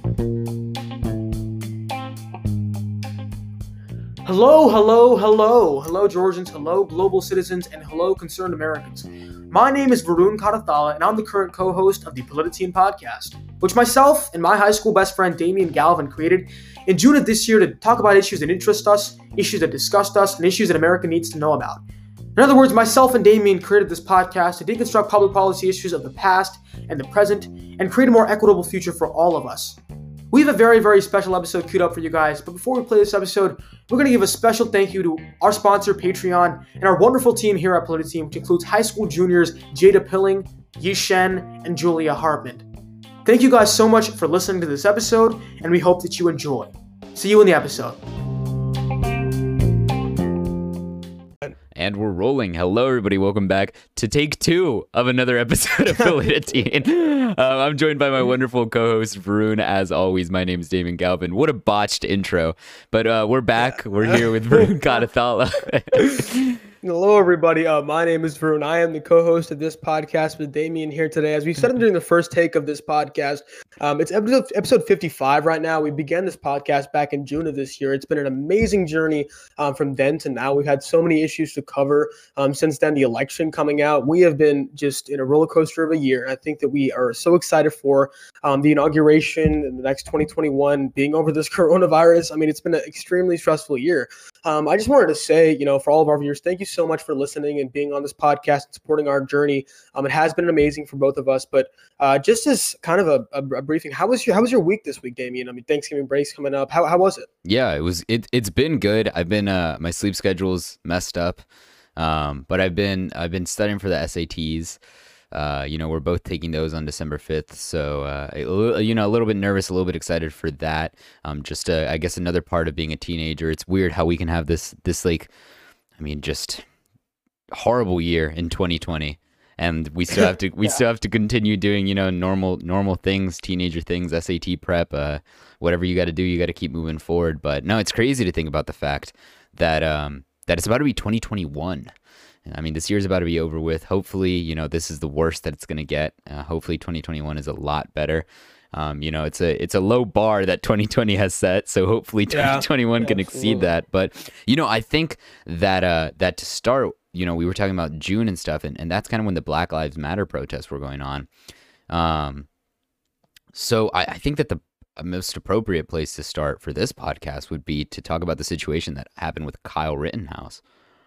Hello, Georgians, hello, global citizens, and hello, concerned Americans. My name is Varun Katathala, and I'm the current co-host of the Polititeam podcast, which myself and my high school best friend Damian Galvin created in June of this year to talk about issues that interest us, issues that disgust us, and issues that America needs to know about. In other words, myself and Damian created this podcast to deconstruct public policy issues of the past and the present and create a more equitable future for all of us. We have a very, very special episode queued up for you guys, but before we play this episode, we're going to give a special thank you to our sponsor, Patreon, and our wonderful team here at Polititeam, which includes high school juniors Jada Pilling, Yi Shen, and Julia Hartman. Thank you guys so much for listening to this episode, and we hope that you enjoy. See you in the episode. And we're rolling. Hello, everybody. Welcome back to take 2 of another episode of Polititeam. I'm joined by my wonderful co-host, Varun. As always, my name is Damian Galvin. What a botched intro. But we're back. We're here with Varun Katathala. Hello, everybody. My name is Varun. I am the co-host of this podcast with Damian here today. As we said during the first take of this podcast, it's episode 55 right now. We began this podcast back in June of this year. It's been an amazing journey from then to now. We've had so many issues to cover since then, the election coming out. We have been just in a roller coaster of a year. I think that we are so excited for the inauguration in the next 2021 being over this coronavirus. I mean, it's been an extremely stressful year. I just wanted to say, for all of our viewers, thank you so much for listening and being on this podcast and supporting our journey. It has been amazing for both of us, but just as kind of a briefing, how was your week this week, Damian? I mean, Thanksgiving break's coming up. How was it? Yeah, it's been good. I've been my sleep schedule's messed up, but I've been studying for the SATs. We're both taking those on December 5th. So, a little bit nervous, a little bit excited for that. I guess another part of being a teenager. It's weird how we can have this just horrible year in 2020. And we still have to, still have to continue doing, normal things, teenager things, SAT prep, whatever you got to do, you got to keep moving forward. But no, it's crazy to think about the fact that, that it's about to be 2021. I mean, this year's about to be over with. Hopefully, this is the worst that it's going to get. Hopefully 2021 is a lot better. It's a low bar that 2020 has set. So hopefully 2021 can exceed that. But, I think that, that to start, we were talking about June and stuff, and that's kind of when the Black Lives Matter protests were going on. So I think that the most appropriate place to start for this podcast would be to talk about the situation that happened with Kyle Rittenhouse.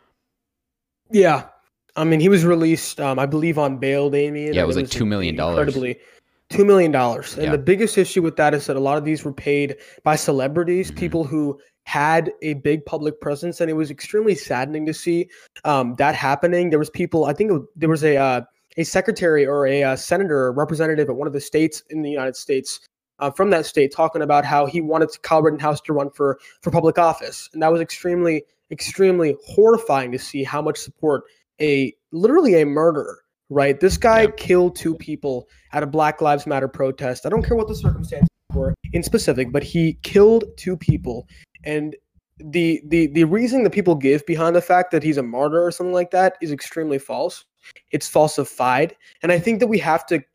Yeah. I mean, he was released, I believe, on bail, Damian. Yeah, it was like $2 million. Incredibly. $2 million. And the biggest issue with that is that a lot of these were paid by celebrities, people who had a big public presence, and it was extremely saddening to see that happening. There was people, I think there was a secretary or a senator or representative at one of the states in the United States from that state talking about how he wanted Kyle Rittenhouse to run for public office. And that was extremely, extremely horrifying to see how much support literally a murderer, right? This guy killed 2 people at a Black Lives Matter protest. I don't care what the circumstances were in specific, but he killed 2 people. And the reason that people give behind the fact that he's a martyr or something like that is extremely false. It's falsified. And I think that we have to,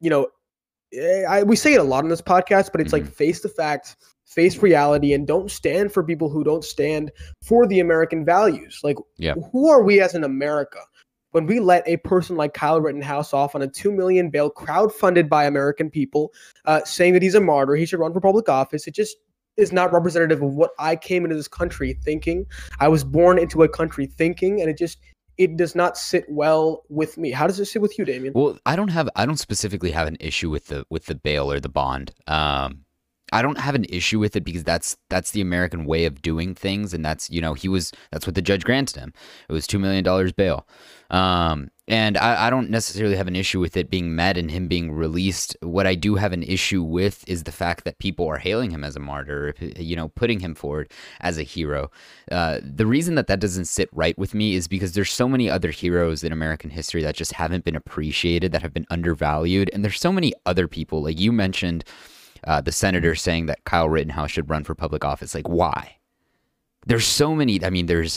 we say it a lot on this podcast, but it's like face the facts, face reality, and don't stand for people who don't stand for the American values. Like, who are we as an America when we let a person like Kyle Rittenhouse off on a $2 million bail crowdfunded by American people saying that he's a martyr, he should run for public office? It just is not representative of what I came into this country thinking. I was born into a country thinking, and it does not sit well with me. How does it sit with you, Damian? Well, I don't specifically have an issue with the bail or the bond. I don't have an issue with it because that's the American way of doing things, and that's that's what the judge granted him. It was $2 million bail. And I don't necessarily have an issue with it being met and him being released. What I do have an issue with is the fact that people are hailing him as a martyr, putting him forward as a hero. The reason that doesn't sit right with me is because there's so many other heroes in American history that just haven't been appreciated, that have been undervalued. And there's so many other people, like you mentioned, the senator saying that Kyle Rittenhouse should run for public office. Like, why? There's so many, I mean, there's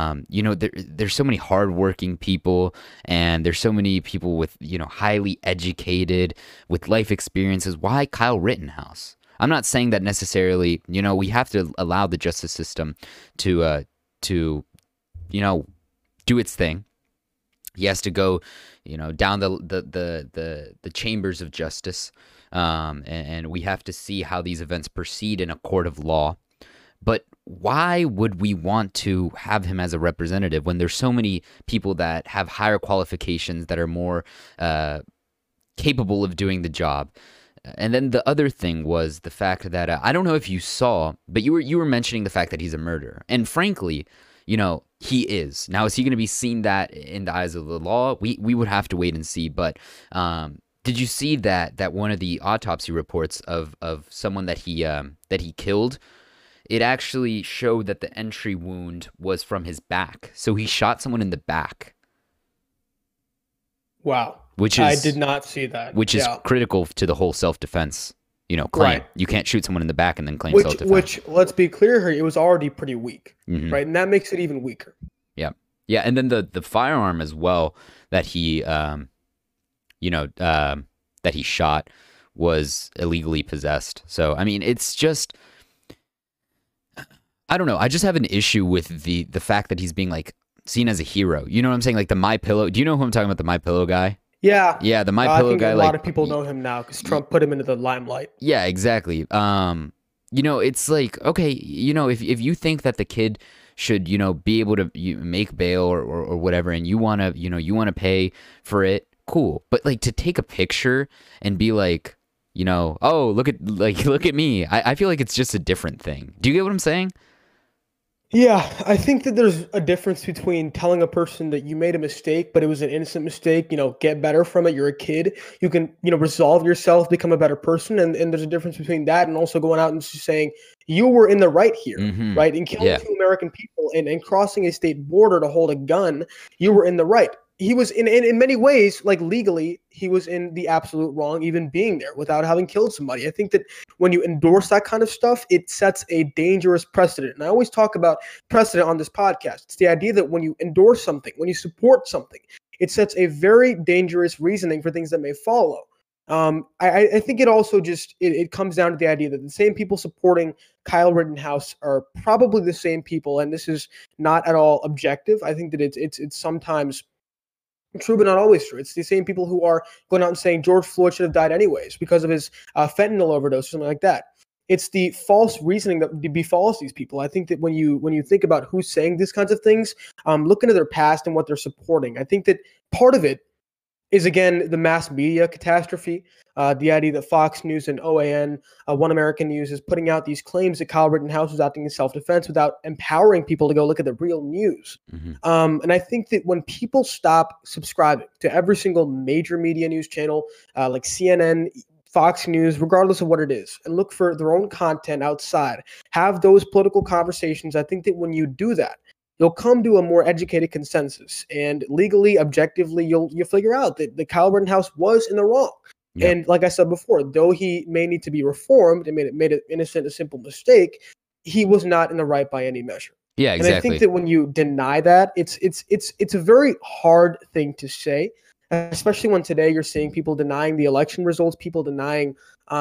so many hardworking people, and there's so many people with, highly educated, with life experiences. Why Kyle Rittenhouse? I'm not saying that necessarily, we have to allow the justice system to do its thing. He has to go, down the chambers of justice, and we have to see how these events proceed in a court of law. But why would we want to have him as a representative when there's so many people that have higher qualifications that are more capable of doing the job? And then the other thing was the fact that I don't know if you saw, but you were mentioning the fact that he's a murderer, and frankly, he is. Now, is he going to be seen that in the eyes of the law? We would have to wait and see. But did you see that one of the autopsy reports of someone that he killed? It actually showed that the entry wound was from his back. So he shot someone in the back. Wow. I did not see that. Which is critical to the whole self-defense, claim. Right. You can't shoot someone in the back and then claim self-defense. Which, let's be clear here, it was already pretty weak, right? And that makes it even weaker. Yeah. Yeah, and then the firearm as well that he, that he shot was illegally possessed. So, I mean, it's just... I don't know. I just have an issue with the fact that he's being like seen as a hero. You know what I'm saying? Like the MyPillow. Do you know who I'm talking about? The MyPillow guy? Yeah. Yeah, the MyPillow guy. A lot of people know him now because Trump put him into the limelight. Yeah, exactly. It's like, okay, if you think that the kid should, be able to make bail or whatever, and you want to pay for it, cool. But like to take a picture and be like, oh, look at me. I feel like it's just a different thing. Do you get what I'm saying? Yeah, I think that there's a difference between telling a person that you made a mistake, but it was an innocent mistake, get better from it. You're a kid. You can, resolve yourself, become a better person. And there's a difference between that and also going out and just saying you were in the right here, right? And killing 2 American people and crossing a state border to hold a gun, you were in the right. He was in many ways, like legally, he was in the absolute wrong, even being there without having killed somebody. I think that when you endorse that kind of stuff, it sets a dangerous precedent. And I always talk about precedent on this podcast. It's the idea that when you endorse something, when you support something, it sets a very dangerous reasoning for things that may follow. I think it also just it comes down to the idea that the same people supporting Kyle Rittenhouse are probably the same people, and this is not at all objective. I think that it's sometimes true, but not always true. It's the same people who are going out and saying George Floyd should have died anyways because of his fentanyl overdose or something like that. It's the false reasoning that befalls these people. I think that when you think about who's saying these kinds of things, look into their past and what they're supporting. I think that part of it is, again, the mass media catastrophe, the idea that Fox News and OAN, One American News, is putting out these claims that Kyle Rittenhouse was acting in self-defense without empowering people to go look at the real news. And I think that when people stop subscribing to every single major media news channel, like CNN, Fox News, regardless of what it is, and look for their own content outside, have those political conversations, I think that when you do that, you'll come to a more educated consensus, and legally, objectively, you'll figure out that the Kyle Rittenhouse was in the wrong. Yep. And like I said before, though he may need to be reformed and made it innocent, a simple mistake, he was not in the right by any measure. Yeah, exactly. And I think that when you deny that, it's a very hard thing to say, especially when today you're seeing people denying the election results, people denying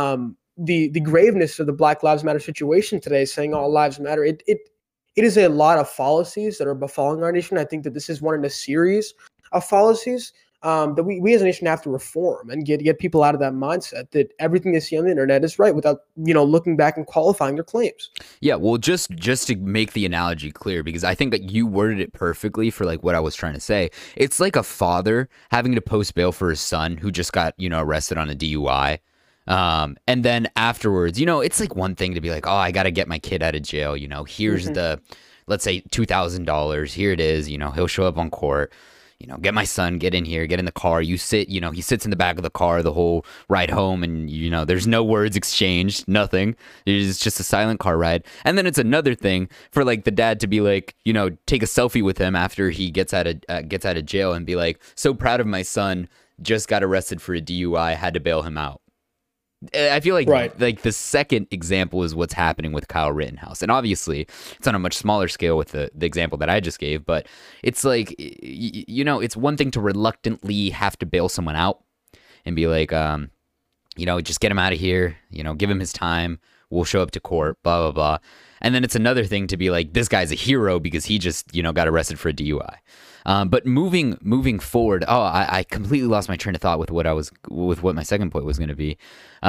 the graveness of the Black Lives Matter situation today, saying all lives matter. It is a lot of fallacies that are befalling our nation. I think that this is one in a series of fallacies that we as a nation have to reform and get people out of that mindset that everything they see on the internet is right without, looking back and qualifying their claims. Yeah, well, just to make the analogy clear, because I think that you worded it perfectly for like what I was trying to say. It's like a father having to post bail for his son who just got, arrested on a DUI. And then afterwards, it's like one thing to be like, oh, I got to get my kid out of jail. Here's the, let's say $2,000. Here it is. He'll show up on court, get my son, get in here, get in the car. You sit, he sits in the back of the car the whole ride home, and, there's no words exchanged, nothing. It's just a silent car ride. And then it's another thing for like the dad to be like, take a selfie with him after he gets out of jail and be like, so proud of my son, just got arrested for a DUI, had to bail him out. I feel like like the second example is what's happening with Kyle Rittenhouse. And obviously it's on a much smaller scale with the example that I just gave, but it's like, it's one thing to reluctantly have to bail someone out and be like, just get him out of here, give him his time. We'll show up to court, blah, blah, blah. And then it's another thing to be like, this guy's a hero because he just, got arrested for a DUI. But moving forward, I completely lost my train of thought with what my second point was going to be.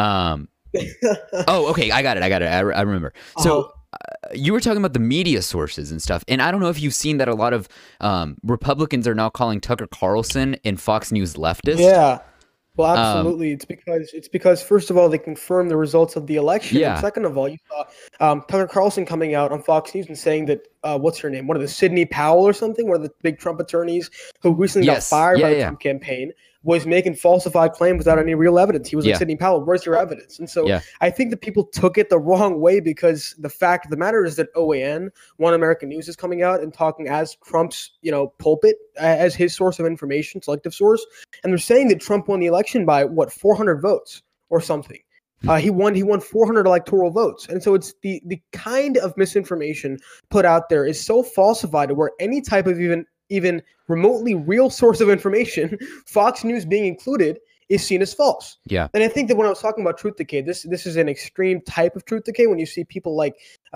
Okay, I got it. I remember. So you were talking about the media sources and stuff, and I don't know if you've seen that a lot of Republicans are now calling Tucker Carlson and Fox News leftist. Yeah. Well, absolutely. It's because first of all, they confirmed the results of the election. Yeah. And second of all, you saw Tucker Carlson coming out on Fox News and saying that what's her name? One of the Sidney Powell or something, one of the big Trump attorneys who recently got fired by the Trump campaign, was making falsified claims without any real evidence. He was like, Sidney Powell, where's your evidence? And so I think that people took it the wrong way, because the fact of the matter is that OAN, One American News, is coming out and talking as Trump's, pulpit, as his source of information, selective source. And they're saying that Trump won the election by 400 votes or something. He won 400 electoral votes. And so it's the kind of misinformation put out there is so falsified to where any type of even remotely real source of information, Fox News being included, is seen as false. Yeah. And I think that when I was talking about truth decay, this is an extreme type of truth decay when you see people like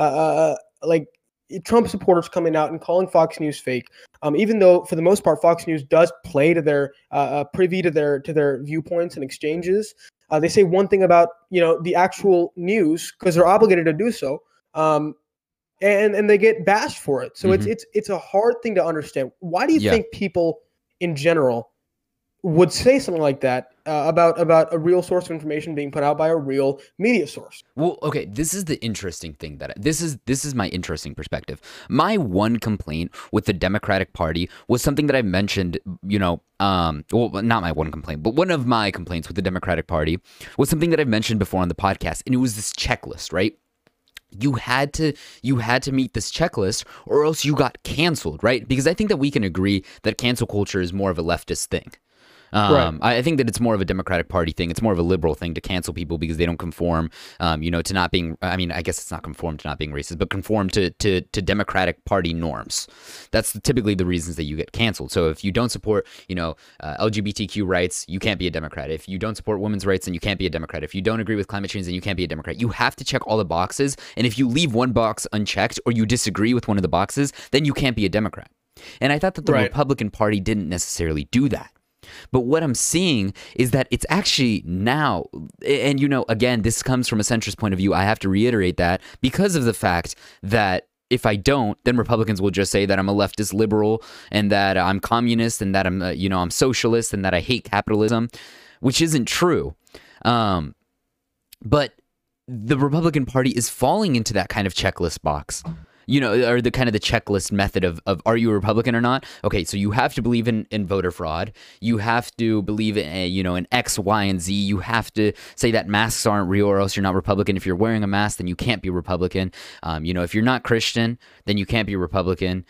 Trump supporters coming out and calling Fox News fake, even though for the most part Fox News does play to their privy to their viewpoints and exchanges. They say one thing about the actual news because they're obligated to do so, and they get bashed for it. So it's a hard thing to understand. Why do you think people in general would say something like that about a real source of information being put out by a real media source? Well, okay, this is the interesting thing this is my interesting perspective. My one complaint with the Democratic Party was something that I mentioned, well, not my one complaint, but one of my complaints with the Democratic Party was something that I've mentioned before on the podcast, and it was this checklist, right? You had to meet this checklist or else you got canceled, right? Because I think that we can agree that cancel culture is more of a leftist thing. Right. I think that it's more of a Democratic Party thing. It's more of a liberal thing to cancel people because they don't conform, to not being, I mean, I guess it's not conform to not being racist, but conform to Democratic Party norms. That's typically the reasons that you get canceled. So if you don't support, LGBTQ rights, you can't be a Democrat. If you don't support women's rights, then you can't be a Democrat. If you don't agree with climate change, then you can't be a Democrat. You have to check all the boxes. And if you leave one box unchecked or you disagree with one of the boxes, then you can't be a Democrat. And I thought that the Republican Party didn't necessarily do that. But what I'm seeing is that it's actually now, and again, this comes from a centrist point of view. I have to reiterate that because of the fact that if I don't, then Republicans will just say that I'm a leftist liberal and that I'm communist and that I'm, I'm socialist and that I hate capitalism, which isn't true. But the Republican Party is falling into that kind of checklist box. Or the kind of the checklist method of are you a Republican or not? Okay, so you have to believe in voter fraud. You have to believe in in X, Y, and Z. You have to say that masks aren't real or else you're not Republican. If you're wearing a mask, then you can't be Republican. If you're not Christian, then you can't be Republican.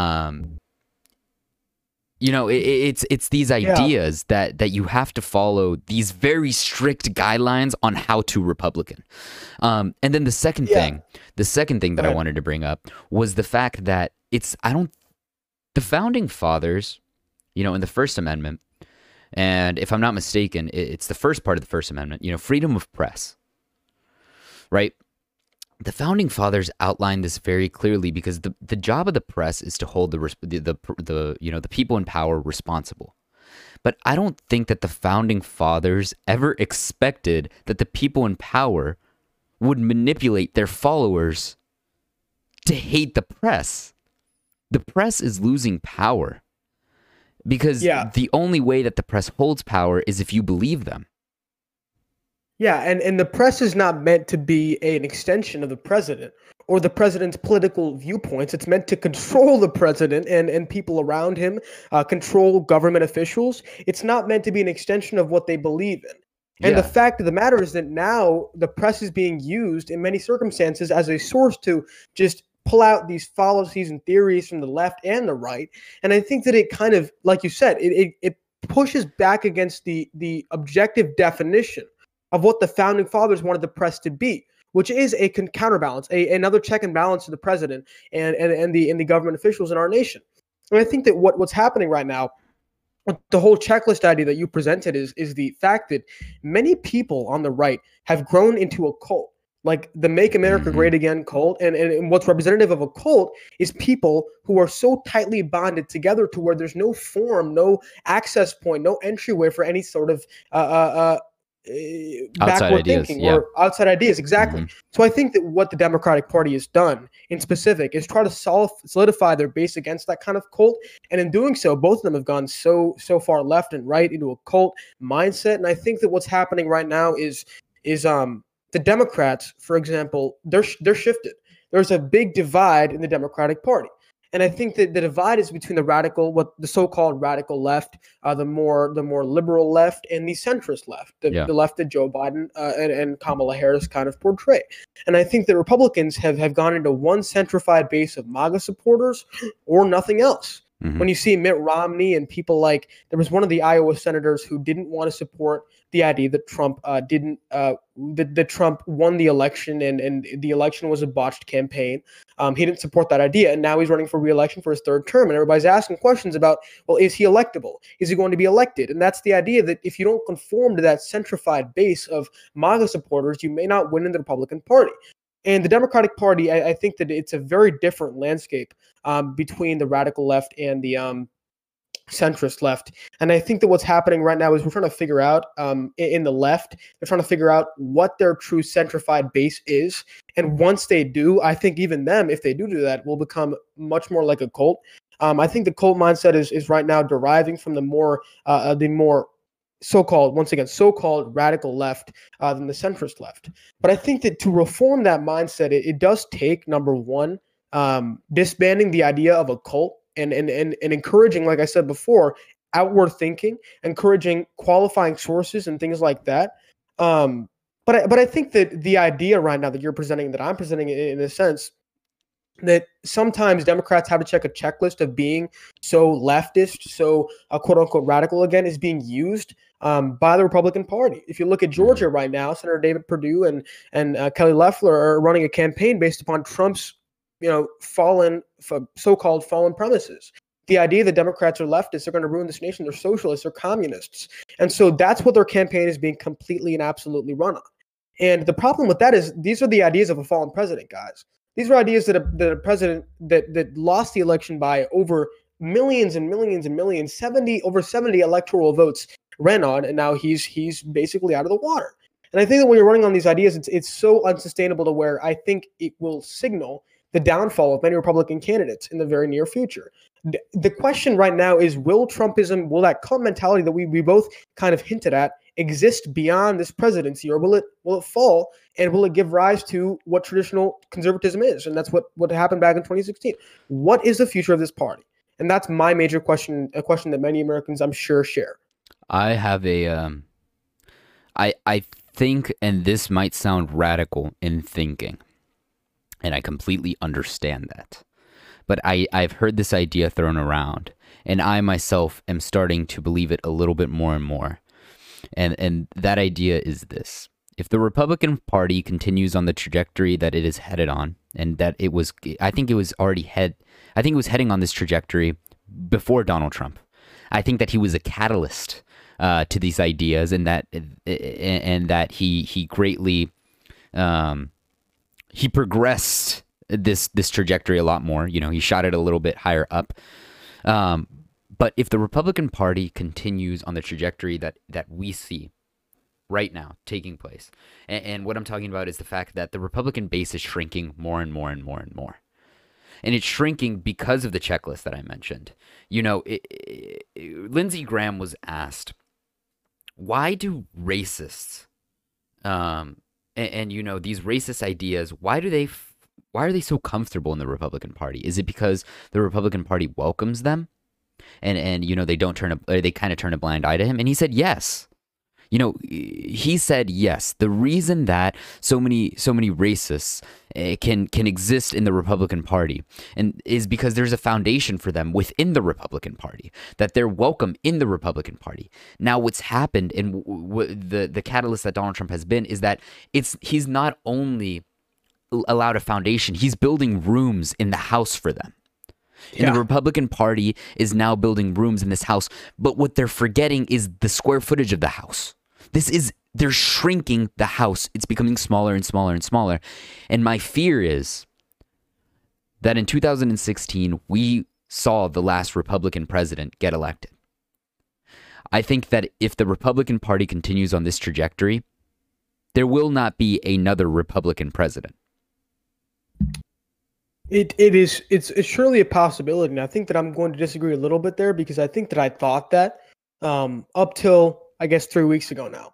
It's these ideas that you have to follow these very strict guidelines on how to Republican. And then the second thing that I wanted to bring up was the fact that the founding fathers, in the First Amendment, and if I'm not mistaken, it's the first part of the First Amendment, freedom of press, right? The founding fathers outlined this very clearly because the job of the press is to hold the people in power responsible. But I don't think that the founding fathers ever expected that the people in power would manipulate their followers to hate the press. The press is losing power because the only way that the press holds power is if you believe them. Yeah, and the press is not meant to be an extension of the president or the president's political viewpoints. It's meant to control the president and people around him, control government officials. It's not meant to be an extension of what they believe in. And the fact of the matter is that now the press is being used in many circumstances as a source to just pull out these fallacies and theories from the left and the right. And I think that it kind of, like you said, it pushes back against the objective definition of what the founding fathers wanted the press to be, which is a counterbalance, another check and balance to the president and the government officials in our nation. And I think that what's happening right now the whole checklist idea that you presented is the fact that many people on the right have grown into a cult, like the Make America Great Again cult. And what's representative of a cult is people who are so tightly bonded together to where there's no form, no access point, no entryway for any sort of backward thinking or outside ideas. Exactly. So I think that what the Democratic Party has done in specific is try to solidify their base against that kind of cult. And in doing so, both of them have gone so far left and right into a cult mindset. And I think that what's happening right now is the Democrats, for example, they're shifted. There's a big divide in the Democratic Party. And I think that the divide is between the so-called radical left, the more liberal left, and the centrist left, the left that Joe Biden and Kamala Harris kind of portray. And I think that Republicans have gone into one centrified base of MAGA supporters or nothing else. When you see Mitt Romney and people like, there was one of the Iowa senators who didn't want to support the idea that Trump that Trump won the election and the election was a botched campaign. He didn't support that idea, and now he's running for re-election for his third term, and everybody's asking questions about, well, is he electable? Is he going to be elected? And that's the idea that if you don't conform to that centrified base of MAGA supporters, you may not win in the Republican Party. And the Democratic Party, I think that it's a very different landscape between the radical left and the centrist left. And I think that what's happening right now is we're trying to figure out in the left, they're trying to figure out what their true centrified base is. And once they do, I think even them, if they do that, will become much more like a cult. I think the cult mindset is right now deriving from the more so-called radical left than the centrist left. But I think that to reform that mindset, it does take, number one, disbanding the idea of a cult and encouraging, like I said before, outward thinking, encouraging qualifying sources and things like that. But I think that the idea right now that you're presenting, that I'm presenting in a sense, that sometimes Democrats have to check a checklist of being so leftist, so quote unquote radical again, is being used by the Republican Party. If you look at Georgia right now, Senator David Perdue and Kelly Loeffler are running a campaign based upon Trump's so-called fallen premises. The idea that Democrats are leftists, they're going to ruin this nation, they're socialists, they're communists. And so that's what their campaign is being completely and absolutely run on. And the problem with that is these are the ideas of a fallen president, guys. These are ideas that a president that lost the election by over millions and millions and millions, over 70 electoral votes ran on, and now he's basically out of the water. And I think that when you're running on these ideas, it's so unsustainable to where I think it will signal the downfall of many Republican candidates in the very near future. The question right now is, will Trumpism, will that cult mentality that we both kind of hinted at exist beyond this presidency, or will it fall, and will it give rise to what traditional conservatism is? And that's what happened back in 2016. What is the future of this party? And that's my major question, a question that many Americans, I'm sure, share. I have I think, and this might sound radical in thinking, and I completely understand that, but I've heard this idea thrown around, and I myself am starting to believe it a little bit more and more. And that idea is this: if the Republican Party continues on the trajectory that it is headed on, and that I think it was heading on this trajectory before Donald Trump. I think that he was a catalyst to these ideas, and that he greatly he progressed this trajectory a lot more. You know, he shot it a little bit higher up. But if the Republican Party continues on the trajectory that we see right now taking place, and what I'm talking about is the fact that the Republican base is shrinking more and more and more and more. And it's shrinking because of the checklist that I mentioned. You know, Lindsey Graham was asked, why do racists, and you know, these racist ideas, why are they so comfortable in the Republican Party? Is it because the Republican Party welcomes them? And you know, they kind of turn a blind eye to him? And he said yes. You know, he said yes. The reason that so many racists can exist in the Republican Party and is because there's a foundation for them within the Republican Party, that they're welcome in the Republican Party. Now, what's happened, and the catalyst that Donald Trump has been, is that he's not only allowed a foundation, he's building rooms in the House for them. And the Republican Party is now building rooms in this house. But what they're forgetting is the square footage of the house. They're shrinking the house. It's becoming smaller and smaller and smaller. And my fear is that in 2016, we saw the last Republican president get elected. I think that if the Republican Party continues on this trajectory, there will not be another Republican president. It's surely a possibility, and I think that I'm going to disagree a little bit there, because I think that I thought that up till, I guess, 3 weeks ago now.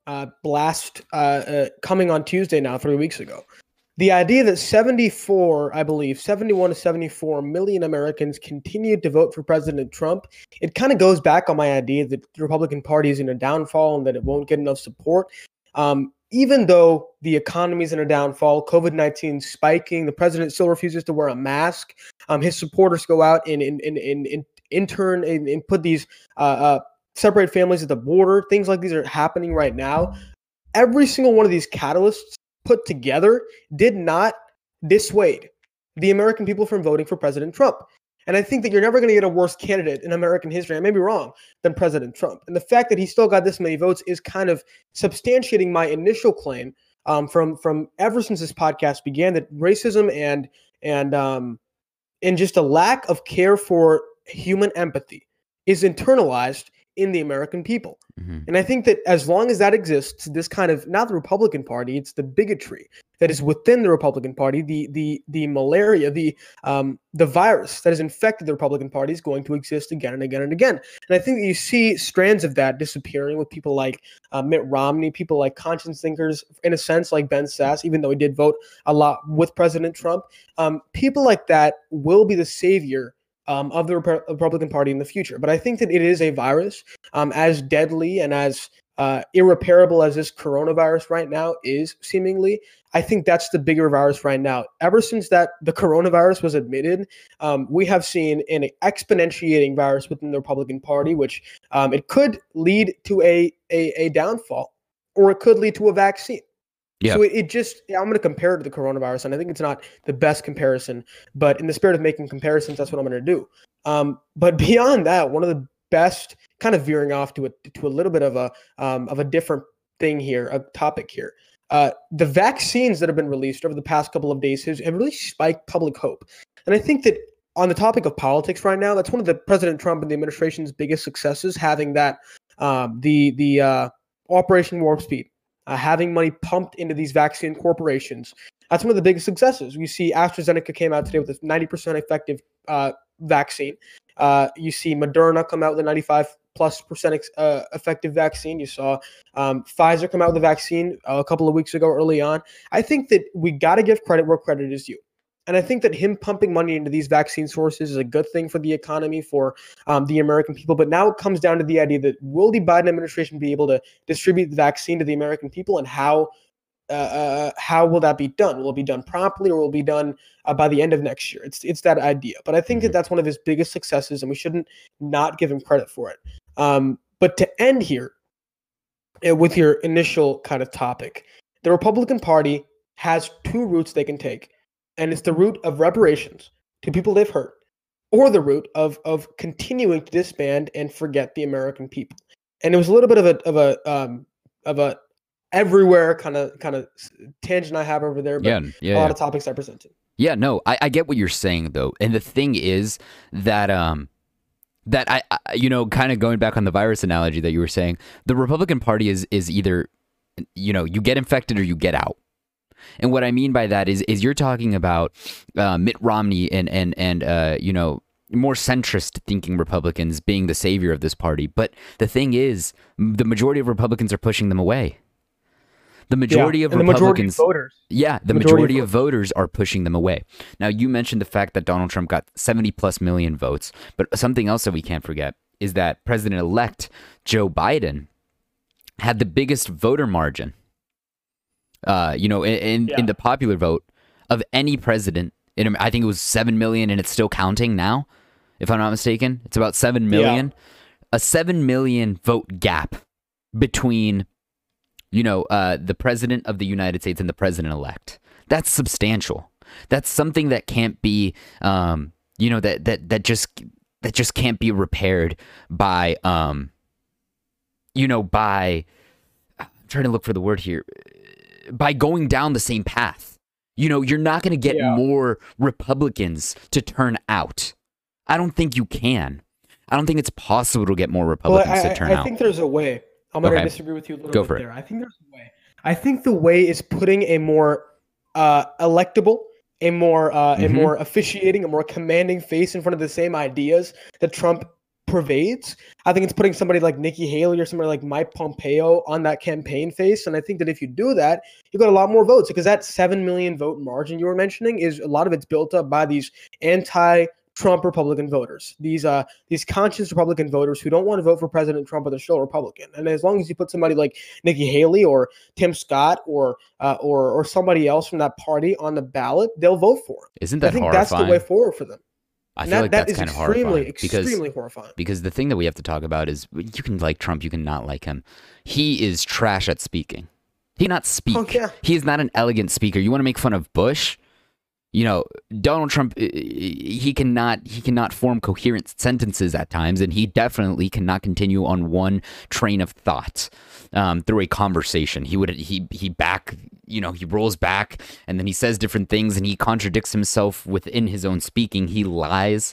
Coming on Tuesday now, 3 weeks ago. The idea that 71 to 74 million Americans continued to vote for President Trump, it kind of goes back on my idea that the Republican Party is in a downfall and that it won't get enough support. Even though the economy is in a downfall, COVID-19 spiking, the president still refuses to wear a mask. His supporters go out and intern and put these separate families at the border. Things like these are happening right now. Every single one of these catalysts put together did not dissuade the American people from voting for President Trump. And I think that you're never going to get a worse candidate in American history, I may be wrong, than President Trump. And the fact that he still got this many votes is kind of substantiating my initial claim from ever since this podcast began, that racism and just a lack of care for human empathy is internalized in the American people. Mm-hmm. And I think that as long as that exists, this kind of, not the Republican Party, it's the bigotry that is within the Republican Party, the malaria, the virus that has infected the Republican Party is going to exist again and again and again. And I think that you see strands of that disappearing with people like Mitt Romney, people like conscience thinkers, in a sense, like Ben Sasse, even though he did vote a lot with President Trump. People like that will be the savior of the Republican Party in the future. But I think that it is a virus as deadly and as irreparable as this coronavirus right now is seemingly. I think that's the bigger virus right now. Ever since the coronavirus was admitted, we have seen an exponentiating virus within the Republican Party, which it could lead to a downfall, or it could lead to a vaccine. Yeah. So I'm going to compare it to the coronavirus, and I think it's not the best comparison, but in the spirit of making comparisons, that's what I'm going to do. But beyond that, one of the best, kind of veering off to a little bit of a different thing here, a topic here. The vaccines that have been released over the past couple of days have really spiked public hope. And I think that on the topic of politics right now, that's one of the President Trump and the administration's biggest successes, having that the Operation Warp Speed. Having money pumped into these vaccine corporations. That's one of the biggest successes. You see AstraZeneca came out today with a 90% effective vaccine. You see Moderna come out with a 95+% effective vaccine. You saw Pfizer come out with a vaccine a couple of weeks ago early on. I think that we got to give credit where credit is due. And I think that him pumping money into these vaccine sources is a good thing for the economy, for the American people. But now it comes down to the idea that will the Biden administration be able to distribute the vaccine to the American people, and how will that be done? Will it be done promptly, or will it be done by the end of next year? It's that idea. But I think that that's one of his biggest successes, and we shouldn't not give him credit for it. But to end here with your initial kind of topic, the Republican Party has two routes they can take. And it's the route of reparations to people they've hurt, or the route of continuing to disband and forget the American people. And it was a little bit of a everywhere kind of tangent I have over there, but a lot of topics I presented. Yeah, no, I get what you're saying though, and the thing is that that I kind of going back on the virus analogy that you were saying, the Republican Party is either you get infected or you get out. And what I mean by that is you're talking about Mitt Romney and more centrist thinking Republicans being the savior of this party. But the thing is, the majority of Republicans are pushing them away. The majority of Republicans, the majority of voters are pushing them away. Now, you mentioned the fact that Donald Trump got 70+ million votes, but something else that we can't forget is that President-elect Joe Biden had the biggest voter margin. In the popular vote of any president. I think it was 7 million, and it's still counting now, if I'm not mistaken. It's about 7 million. Yeah. A 7 million vote gap between, the president of the United States and the president-elect. That's substantial. That's something that can't be you know, that just can't be repaired by you know, by, I'm trying to look for the word here, by going down the same path. You know, you're not going to get more Republicans to turn out. I don't think you can. I don't think it's possible to get more Republicans to turn out. I think there's a way. I'm going to disagree with you a little bit there. I think there's a way. I think the way is putting a more electable, a more officiating, a more commanding face in front of the same ideas that Trump pervades. I think it's putting somebody like Nikki Haley or somebody like Mike Pompeo on that campaign face. And I think that if you do that, you got a lot more votes, because that 7 million vote margin you were mentioning is a lot of it's built up by these anti-Trump Republican voters, these conscious Republican voters who don't want to vote for President Trump but they're still Republican. And as long as you put somebody like Nikki Haley or Tim Scott or somebody else from that party on the ballot, they'll vote for him. Isn't that horrifying? That's the way forward for them. I feel like that's kind of horrifying. Extremely horrifying. Because the thing that we have to talk about is, you can like Trump, you can not like him. He is trash at speaking. He cannot speak. Oh, yeah. He is not an elegant speaker. You want to make fun of Bush? You know, Donald Trump, he cannot form coherent sentences at times, and he definitely cannot continue on one train of thought through a conversation. He rolls back, and then he says different things, and he contradicts himself within his own speaking. He lies,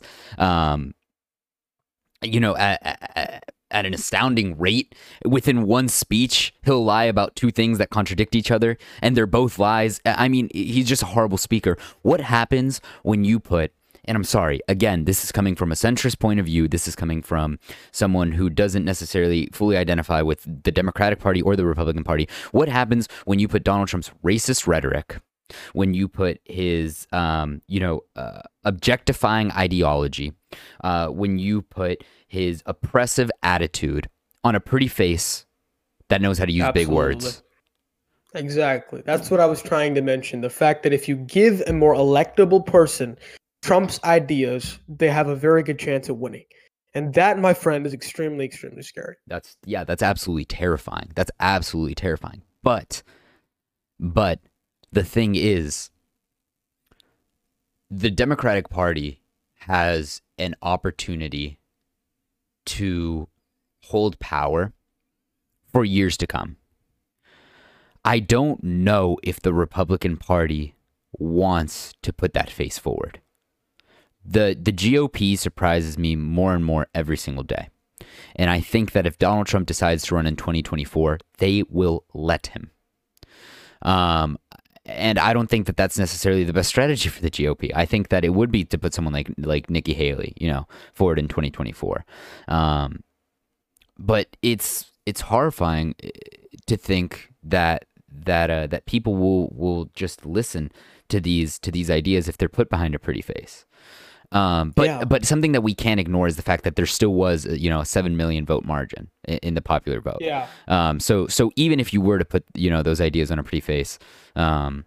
at an astounding rate. Within one speech, he'll lie about two things that contradict each other, and they're both lies. I mean, he's just a horrible speaker. What happens when you put, and I'm sorry, again, this is coming from a centrist point of view. This is coming from someone who doesn't necessarily fully identify with the Democratic Party or the Republican Party. What happens when you put Donald Trump's racist rhetoric, when you put his, objectifying ideology, when you put his oppressive attitude on a pretty face that knows how to use big words? Exactly. That's what I was trying to mention. The fact that if you give a more electable person Trump's ideas, they have a very good chance of winning. And that, my friend, is extremely, extremely scary. That's absolutely terrifying. That's absolutely terrifying. But the thing is, the Democratic Party has an opportunity to hold power for years to come. I don't know if the Republican Party wants to put that face forward. The GOP surprises me more and more every single day. And I think that if Donald Trump decides to run in 2024, they will let him. And I don't think that that's necessarily the best strategy for the GOP. I think that it would be to put someone like Nikki Haley, forward in 2024. But it's horrifying to think that people will just listen to these ideas if they're put behind a pretty face. But something that we can't ignore is the fact that there still was a 7 million vote margin in the popular vote. Yeah. So even if you were to put those ideas on a pretty face, will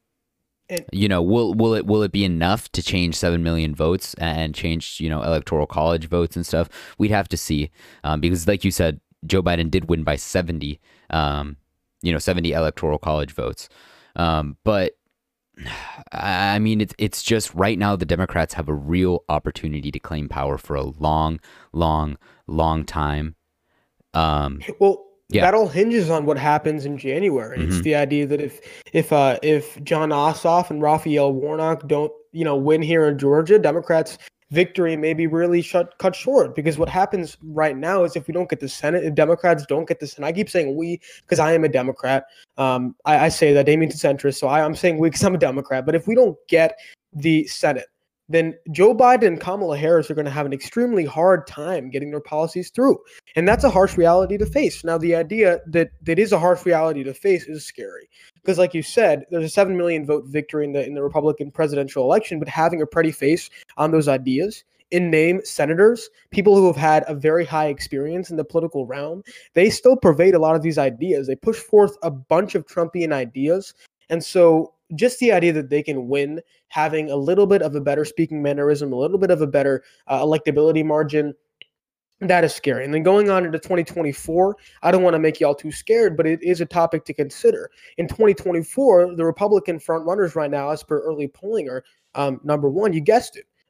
it be enough to change 7 million votes and change electoral college votes and stuff? We'd have to see, because like you said, Joe Biden did win by 70 electoral college votes. But I mean, it's just right now the Democrats have a real opportunity to claim power for a long, long, long time. That all hinges on what happens in January. Mm-hmm. It's the idea that if John Ossoff and Raphael Warnock don't win here in Georgia, Democrats' victory may be really cut short, because what happens right now is if we don't get the Senate, if Democrats don't get the Senate, I keep saying we because I am a Democrat. I say that Damien's a centrist, so I'm saying we because I'm a Democrat. But if we don't get the Senate, then Joe Biden and Kamala Harris are going to have an extremely hard time getting their policies through. And that's a harsh reality to face. Now, the idea that is a harsh reality to face is scary. Because like you said, there's a 7 million vote victory in the Republican presidential election, but having a pretty face on those ideas, in name senators, people who have had a very high experience in the political realm, they still pervade a lot of these ideas. They push forth a bunch of Trumpian ideas. And so just the idea that they can win, having a little bit of a better speaking mannerism, a little bit of a better electability margin, that is scary. And then going on into 2024, I don't want to make y'all too scared, but it is a topic to consider. In 2024, the Republican frontrunners right now, as per early polling, are number one, you guessed it,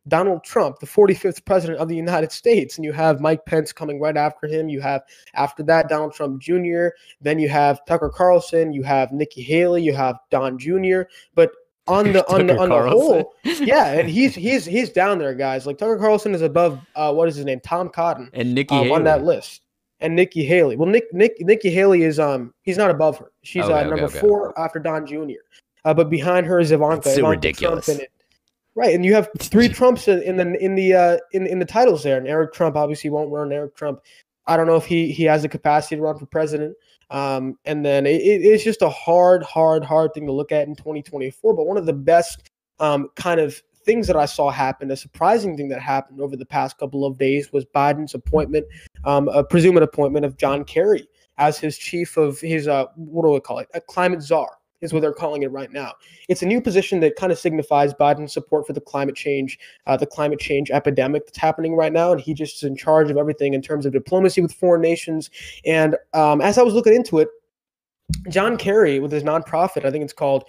Donald Trump, the 45th president of the United States, and you have Mike Pence coming right after him. You have after that Donald Trump Jr. Then you have Tucker Carlson. You have Nikki Haley. You have Don Jr. But on the whole, yeah, and he's down there, guys. Like Tucker Carlson is above what is his name, Tom Cotton, and Nikki Haley on that list, and Nikki Haley. Well, Nikki Haley is he's not above her. She's number 4 after Don Jr. But behind her is Ivanka. It's so Ivanka ridiculous. Trump, right, and you have 3 Trumps in the titles there, and Eric Trump obviously won't run. Eric Trump, I don't know if he has the capacity to run for president. And then it's just a hard thing to look at in 2024. But one of the best kind of things that I saw happen, a surprising thing that happened over the past couple of days, was Biden's appointment, a presumed appointment of John Kerry as his chief of his, what do I call it, a climate czar is what they're calling it right now. It's a new position that kind of signifies Biden's support for the climate change epidemic that's happening right now. And he just is in charge of everything in terms of diplomacy with foreign nations. And as I was looking into it, John Kerry with his nonprofit, I think it's called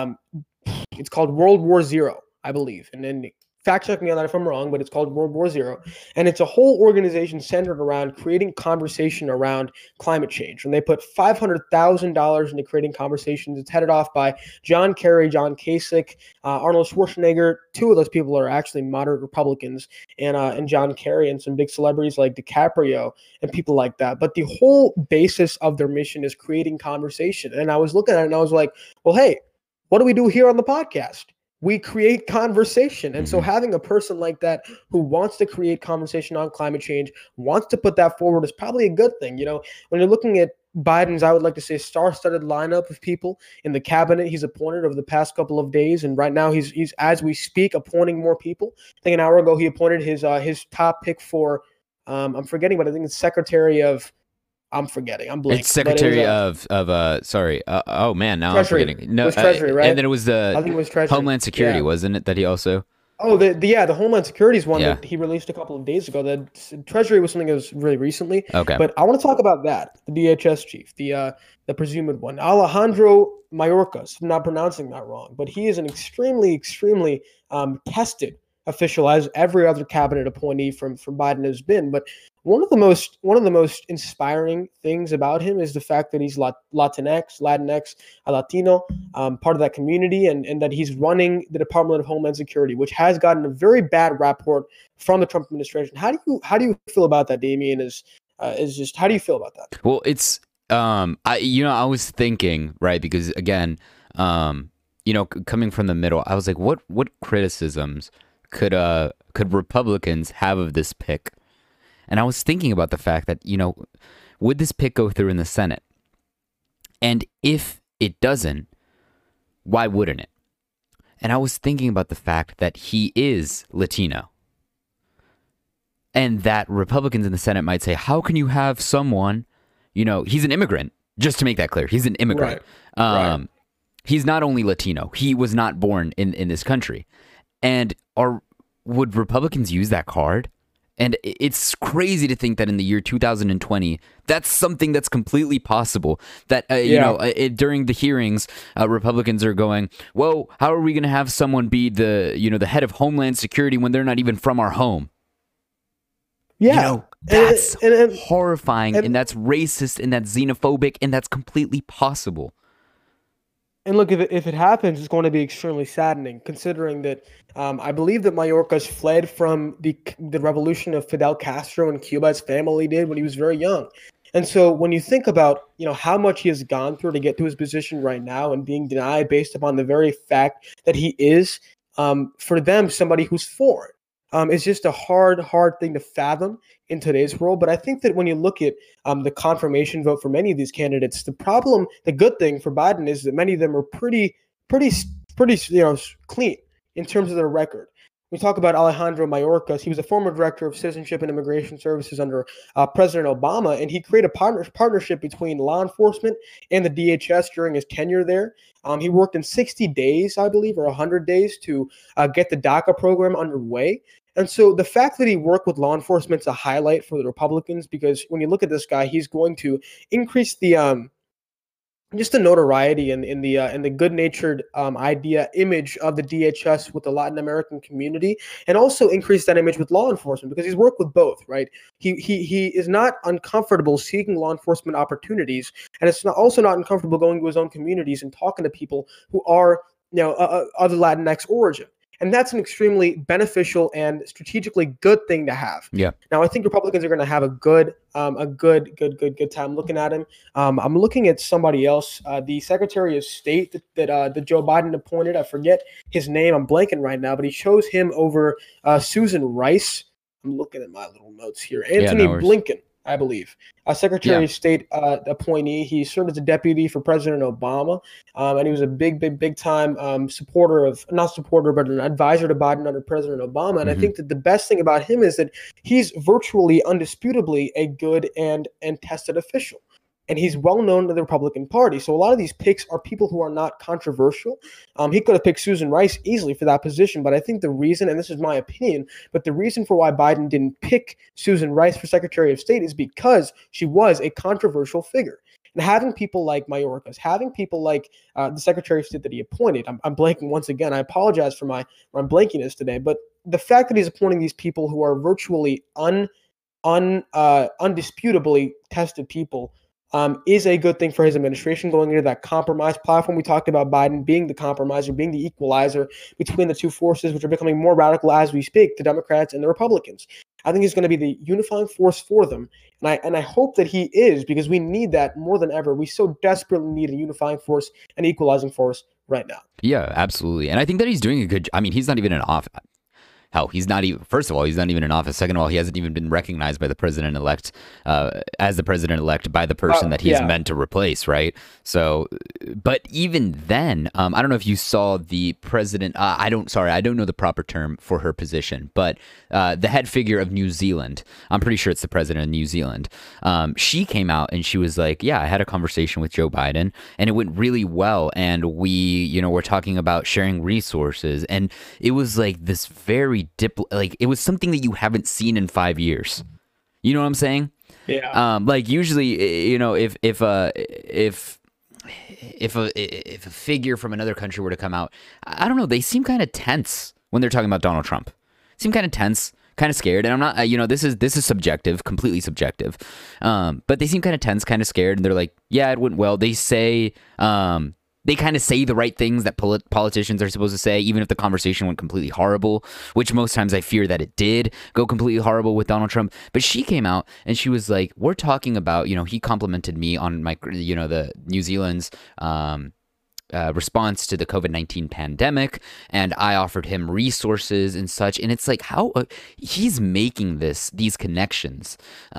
World War Zero, I believe. And then fact check me on that if I'm wrong, but it's called World War Zero. And it's a whole organization centered around creating conversation around climate change. And they put $500,000 into creating conversations. It's headed off by John Kerry, John Kasich, Arnold Schwarzenegger. 2 of those people are actually moderate Republicans, and John Kerry, and some big celebrities like DiCaprio and people like that. But the whole basis of their mission is creating conversation. And I was looking at it and I was like, well, hey, what do we do here on the podcast? We create conversation. And so having a person like that who wants to create conversation on climate change, wants to put that forward, is probably a good thing. You know, when you're looking at Biden's, I would like to say, star-studded lineup of people in the cabinet he's appointed over the past couple of days, and right now he's as we speak appointing more people. I think an hour ago he appointed his top pick for I'm forgetting, but I think it's Secretary of I'm forgetting. I'm blanking. It's Secretary of oh man, now Treasury. I'm forgetting. No, it was Treasury, right? And then it was I think it was Treasury. Homeland Security, wasn't it? That he also. Oh, the Homeland Security is one that he released a couple of days ago. The Treasury was something that was really recently. Okay. But I want to talk about that. The DHS chief, the presumed one, Alejandro Mayorkas. I'm not pronouncing that wrong, but he is an extremely tested official, as every other cabinet appointee from Biden has been. But one of the most inspiring things about him is the fact that he's Latinx, Latino, part of that community, and that he's running the Department of Homeland Security, which has gotten a very bad report from the Trump administration. How do you feel about that, Damien? How do you feel about that? Well, it's I was thinking, right, because again, coming from the middle, I was like, what criticisms could Republicans have of this pick? And I was thinking about the fact that, would this pick go through in the Senate? And if it doesn't, why wouldn't it? And I was thinking about the fact that he is Latino. And that Republicans in the Senate might say, how can you have someone, he's an immigrant, just to make that clear. He's an immigrant. Right. He's not only Latino. He was not born in this country. And would Republicans use that card? And it's crazy to think that in the year 2020, that's something that's completely possible. That, during the hearings, Republicans are going, whoa, how are we going to have someone be the head of Homeland Security when they're not even from our home? Yeah. That's horrifying, and that's racist, and that's xenophobic, and that's completely possible. And look, if it happens, it's going to be extremely saddening, considering that I believe that Mayorkas fled from the revolution of Fidel Castro in Cuba. His family did when he was very young. And so when you think about, how much he has gone through to get to his position right now and being denied based upon the very fact that he is, for them, somebody who's foreign. It's just a hard thing to fathom in today's world. But I think that when you look at the confirmation vote for many of these candidates, the good thing for Biden is that many of them are pretty clean in terms of their record. We talk about Alejandro Mayorkas. He was a former director of Citizenship and Immigration Services under President Obama, and he created a partnership between law enforcement and the DHS during his tenure there. He worked in 60 days, I believe, or 100 days to get the DACA program underway. And so the fact that he worked with law enforcement is a highlight for the Republicans, because when you look at this guy, he's going to increase the just the notoriety and in the good-natured image of the DHS with the Latin American community, and also increase that image with law enforcement because he's worked with both, right? He is not uncomfortable seeking law enforcement opportunities, and it's also not uncomfortable going to his own communities and talking to people who are of the Latinx origin. And that's an extremely beneficial and strategically good thing to have. Yeah. Now, I think Republicans are going to have a good time looking at him. I'm looking at somebody else, the Secretary of State that Joe Biden appointed. I forget his name. I'm blanking right now, but he chose him over Susan Rice. I'm looking at my little notes here. Anthony Blinken, I believe, Secretary of State appointee. He served as a deputy for President Obama, and he was a big time supporter of, not supporter, but an advisor to Biden under President Obama. And I think that the best thing about him is that he's virtually undisputably a good and tested official. And he's well known to the Republican Party. So a lot of these picks are people who are not controversial. He could have picked Susan Rice easily for that position. But I think the reason, and this is my opinion, but the reason for why Biden didn't pick Susan Rice for Secretary of State is because she was a controversial figure. And having people like Mayorkas, having people like the Secretary of State that he appointed, I'm blanking once again. I apologize for my blankiness today. But the fact that he's appointing these people who are virtually undisputably tested people is a good thing for his administration going into that compromise platform. We talked about Biden being the compromiser, being the equalizer between the two forces, which are becoming more radical as we speak, the Democrats and the Republicans. I think he's going to be the unifying force for them. And I hope that he is, because we need that more than ever. We so desperately need a unifying force and equalizing force right now. Yeah, absolutely. And I think that he's doing a good job. I mean, he's not even in office. Hell, he's not even, first of all, he's not even in office. Second of all, he hasn't even been recognized by the president-elect as the president-elect by the person that he's meant to replace, right? So, but even then, I don't know if you saw the president, I don't know the proper term for her position, but the head figure of New Zealand, I'm pretty sure it's the president of New Zealand, she came out and she was like, yeah, I had a conversation with Joe Biden and it went really well. And we, we're talking about sharing resources. And it was like this very like it was something that you haven't seen in 5 years. You know what I'm saying? Yeah. Like usually, if a figure from another country were to come out, I don't know, they seem kind of tense when they're talking about Donald Trump. Seem kind of tense, kind of scared. And I'm not, this is subjective, completely subjective. But they seem kind of tense, kind of scared, and they're like, yeah, it went well. They say, they kind of say the right things that politicians are supposed to say, even if the conversation went completely horrible, which most times I fear that it did go completely horrible with Donald Trump. But she came out and she was like, we're talking about, he complimented me on my, the New Zealand's response to the COVID-19 pandemic, and I offered him resources and such. And it's like, how he's making these connections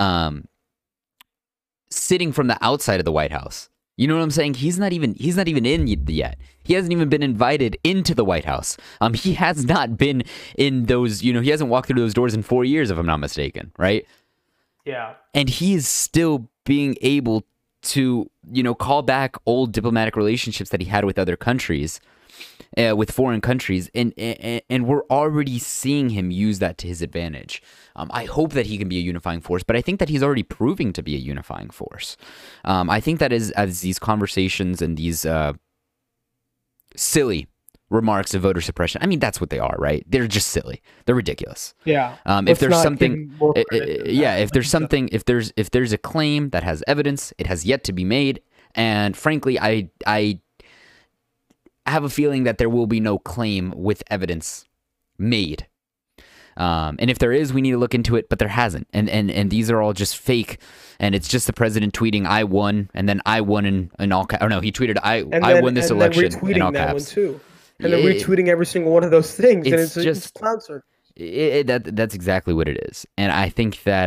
sitting from the outside of the White House. You know what I'm saying? He's not even in yet. He hasn't even been invited into the White House. He has not been in those, he hasn't walked through those doors in 4 years, if I'm not mistaken, right? Yeah. And he is still being able to, call back old diplomatic relationships that he had with other countries, with foreign countries, and we're already seeing him use that to his advantage. I hope that he can be a unifying force, but I think that he's already proving to be a unifying force. I think that as these conversations and these silly remarks of voter suppression, I mean, that's what they are, right? They're just silly. They're ridiculous. Yeah. If there's something, if there's a claim that has evidence, it has yet to be made, and frankly, I have a feeling that there will be no claim with evidence made. And if there is, we need to look into it, but there hasn't. And these are all just fake. And it's just the president tweeting, I won, and then I won in all caps. Oh no, he tweeted, I won this election in all caps. That one too. And then retweeting every single one of those things. It's just clown circus. That's exactly what it is. And I think that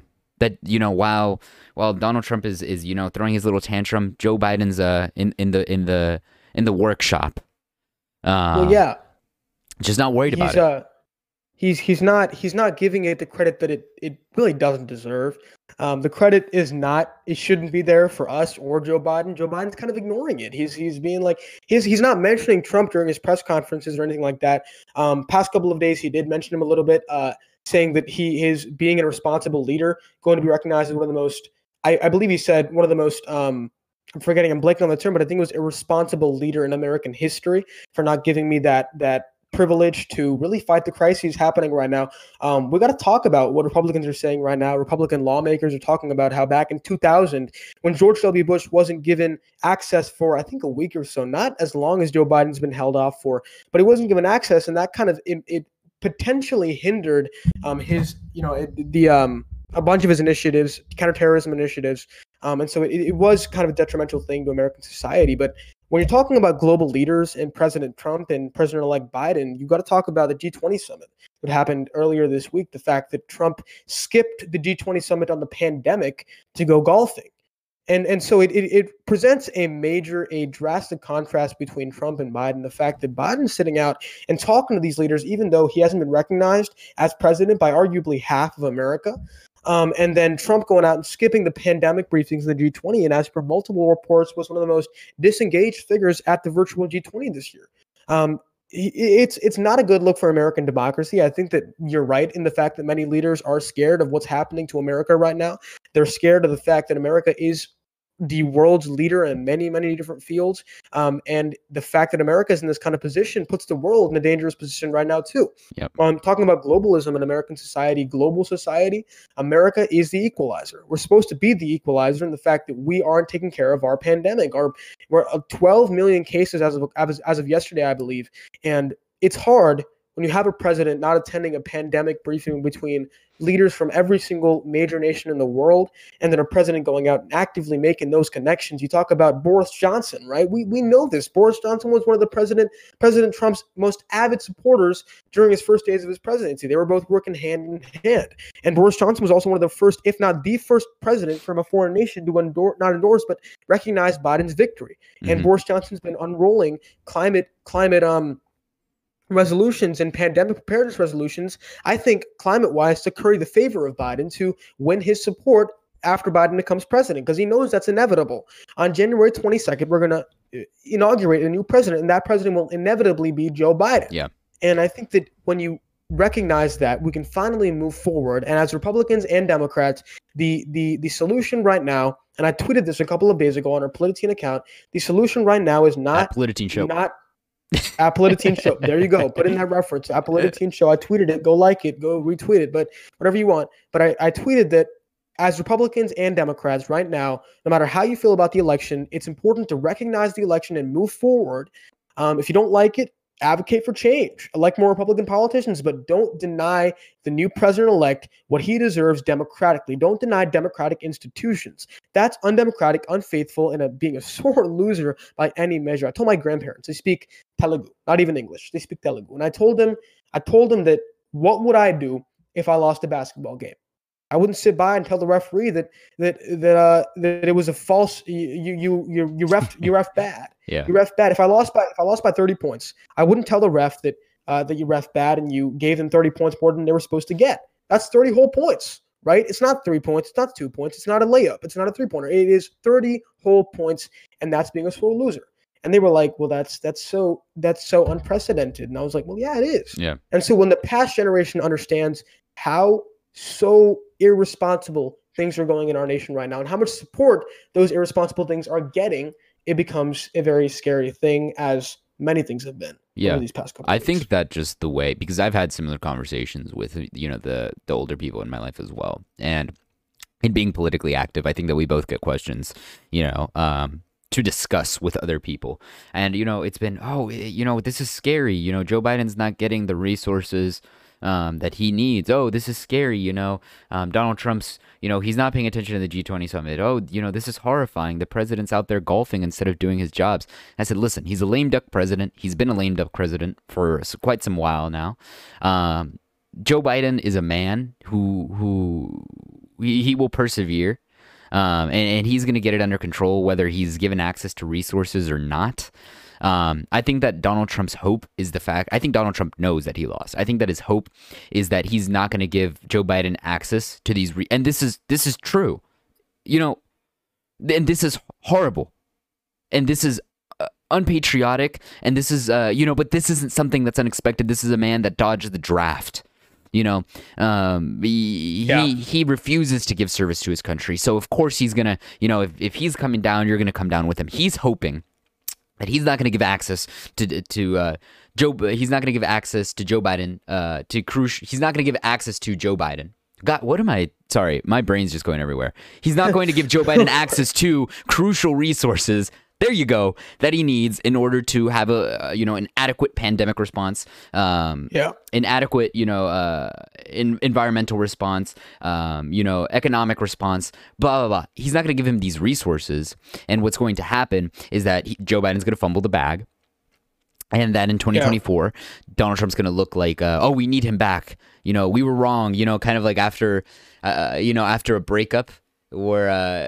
while Donald Trump is throwing his little tantrum, Joe Biden's in the workshop. Just not worried about it. He's not giving it the credit that it really doesn't deserve. The credit it shouldn't be there for us or Joe Biden. Joe Biden's kind of ignoring it. He's being like, he's not mentioning Trump during his press conferences or anything like that. Past couple of days, he did mention him a little bit, saying that he is being a responsible leader, going to be recognized as one of the most, I believe he said one of the most I'm blanking on the term, but I think it was irresponsible leader in American history for not giving me that privilege to really fight the crises happening right now. We got to talk about what Republicans are saying right now. Republican lawmakers are talking about how back in 2000, when George W. Bush wasn't given access for, I think, a week or so, not as long as Joe Biden's been held off for, but he wasn't given access, and that kind of it potentially hindered his, a bunch of his initiatives, counterterrorism initiatives. And so it was kind of a detrimental thing to American society. But when you're talking about global leaders and President Trump and President-elect Biden, you got to talk about the G20 summit that happened earlier this week. The fact that Trump skipped the G20 summit on the pandemic to go golfing. And so it presents a drastic contrast between Trump and Biden. The fact that Biden's sitting out and talking to these leaders, even though he hasn't been recognized as president by arguably half of America. And then Trump going out and skipping the pandemic briefings of the G20, and as per multiple reports, was one of the most disengaged figures at the virtual G20 this year. It's not a good look for American democracy. I think that you're right in the fact that many leaders are scared of what's happening to America right now. They're scared of the fact that America is the world's leader in many, many different fields. And the fact that America is in this kind of position puts the world in a dangerous position right now, too. Yep. Talking about globalism in American society, global society, America is the equalizer. We're supposed to be the equalizer in the fact that we aren't taking care of our pandemic. We're 12 million cases as of yesterday, I believe. And it's hard when you have a president not attending a pandemic briefing between leaders from every single major nation in the world, and then a president going out and actively making those connections. You talk about Boris Johnson, right? We know this. Boris Johnson was one of the President Trump's most avid supporters during his first days of his presidency. They were both working hand in hand. And Boris Johnson was also one of the first, if not the first president from a foreign nation to not endorse, but recognize Biden's victory. Mm-hmm. And Boris Johnson's been unrolling climate resolutions and pandemic preparedness resolutions, I think, climate-wise, to curry the favor of Biden to win his support after Biden becomes president, because he knows that's inevitable. On January 22nd, we're going to inaugurate a new president, and that president will inevitably be Joe Biden. Yeah. And I think that when you recognize that, we can finally move forward. And as Republicans and Democrats, the solution right now, and I tweeted this a couple of days ago on our Polititeen account, the solution right now is not Polititeen Show. At Polititeen Show. There you go. Put in that reference. At Polititeen Show. I tweeted it. Go like it. Go retweet it. But whatever you want. But I tweeted that as Republicans and Democrats right now, no matter how you feel about the election, it's important to recognize the election and move forward. If you don't like it, advocate for change. Elect more Republican politicians, but don't deny the new president-elect what he deserves democratically. Don't deny democratic institutions. That's undemocratic, unfaithful, and being a sore loser by any measure. I told my grandparents, they speak Telugu, not even English. They speak Telugu. And I told them that what would I do if I lost a basketball game? I wouldn't sit by and tell the referee that it was a false. You ref bad. Yeah. You ref bad. If I lost by 30 points, I wouldn't tell the ref that you ref bad and you gave them 30 points more than they were supposed to get. That's 30 whole points, right? It's not 3 points. It's not 2 points. It's not a layup. It's not a 3-pointer. It is 30 whole points, and that's being a sore loser. And they were like, well, that's so unprecedented. And I was like, well, yeah, it is. Yeah. And so when the past generation understands how so irresponsible things are going in our nation right now and how much support those irresponsible things are getting, it becomes a very scary thing, as many things have been over these past couple of weeks. I think that just the way, because I've had similar conversations with, the older people in my life as well. And in being politically active, I think that we both get questions, to discuss with other people. And, it's been, this is scary. Joe Biden's not getting the resources that he needs. Oh, this is scary. Donald Trump's, he's not paying attention to the G20 summit. Oh, this is horrifying. The president's out there golfing instead of doing his jobs. I said, listen, he's a lame duck president. He's been a lame duck president for quite some while now. Joe Biden is a man who he will persevere. And he's going to get it under control, whether he's given access to resources or not. I think that Donald Trump's hope is I think Donald Trump knows that he lost. I think that his hope is that he's not going to give Joe Biden access to these, and this is true, and this is horrible, and this is unpatriotic, and this is, but this isn't something that's unexpected. This is a man that dodged the draft. You know, he refuses to give service to his country. So of course he's gonna, you know, if he's coming down, you're gonna come down with him. He's hoping that he's not gonna give access to Joe. He's not gonna give access to Joe Biden. He's not gonna give access to Joe Biden. God, what am I? Sorry, my brain's just going everywhere. He's not going to give Joe Biden access to crucial resources. There you go. That he needs in order to have an adequate pandemic response, an adequate, environmental response, economic response, blah, blah, blah. He's not going to give him these resources. And what's going to happen is that Joe Biden's going to fumble the bag. And that in 2024, Donald Trump's going to look like, we need him back. You know, we were wrong, kind of like after a breakup. Or,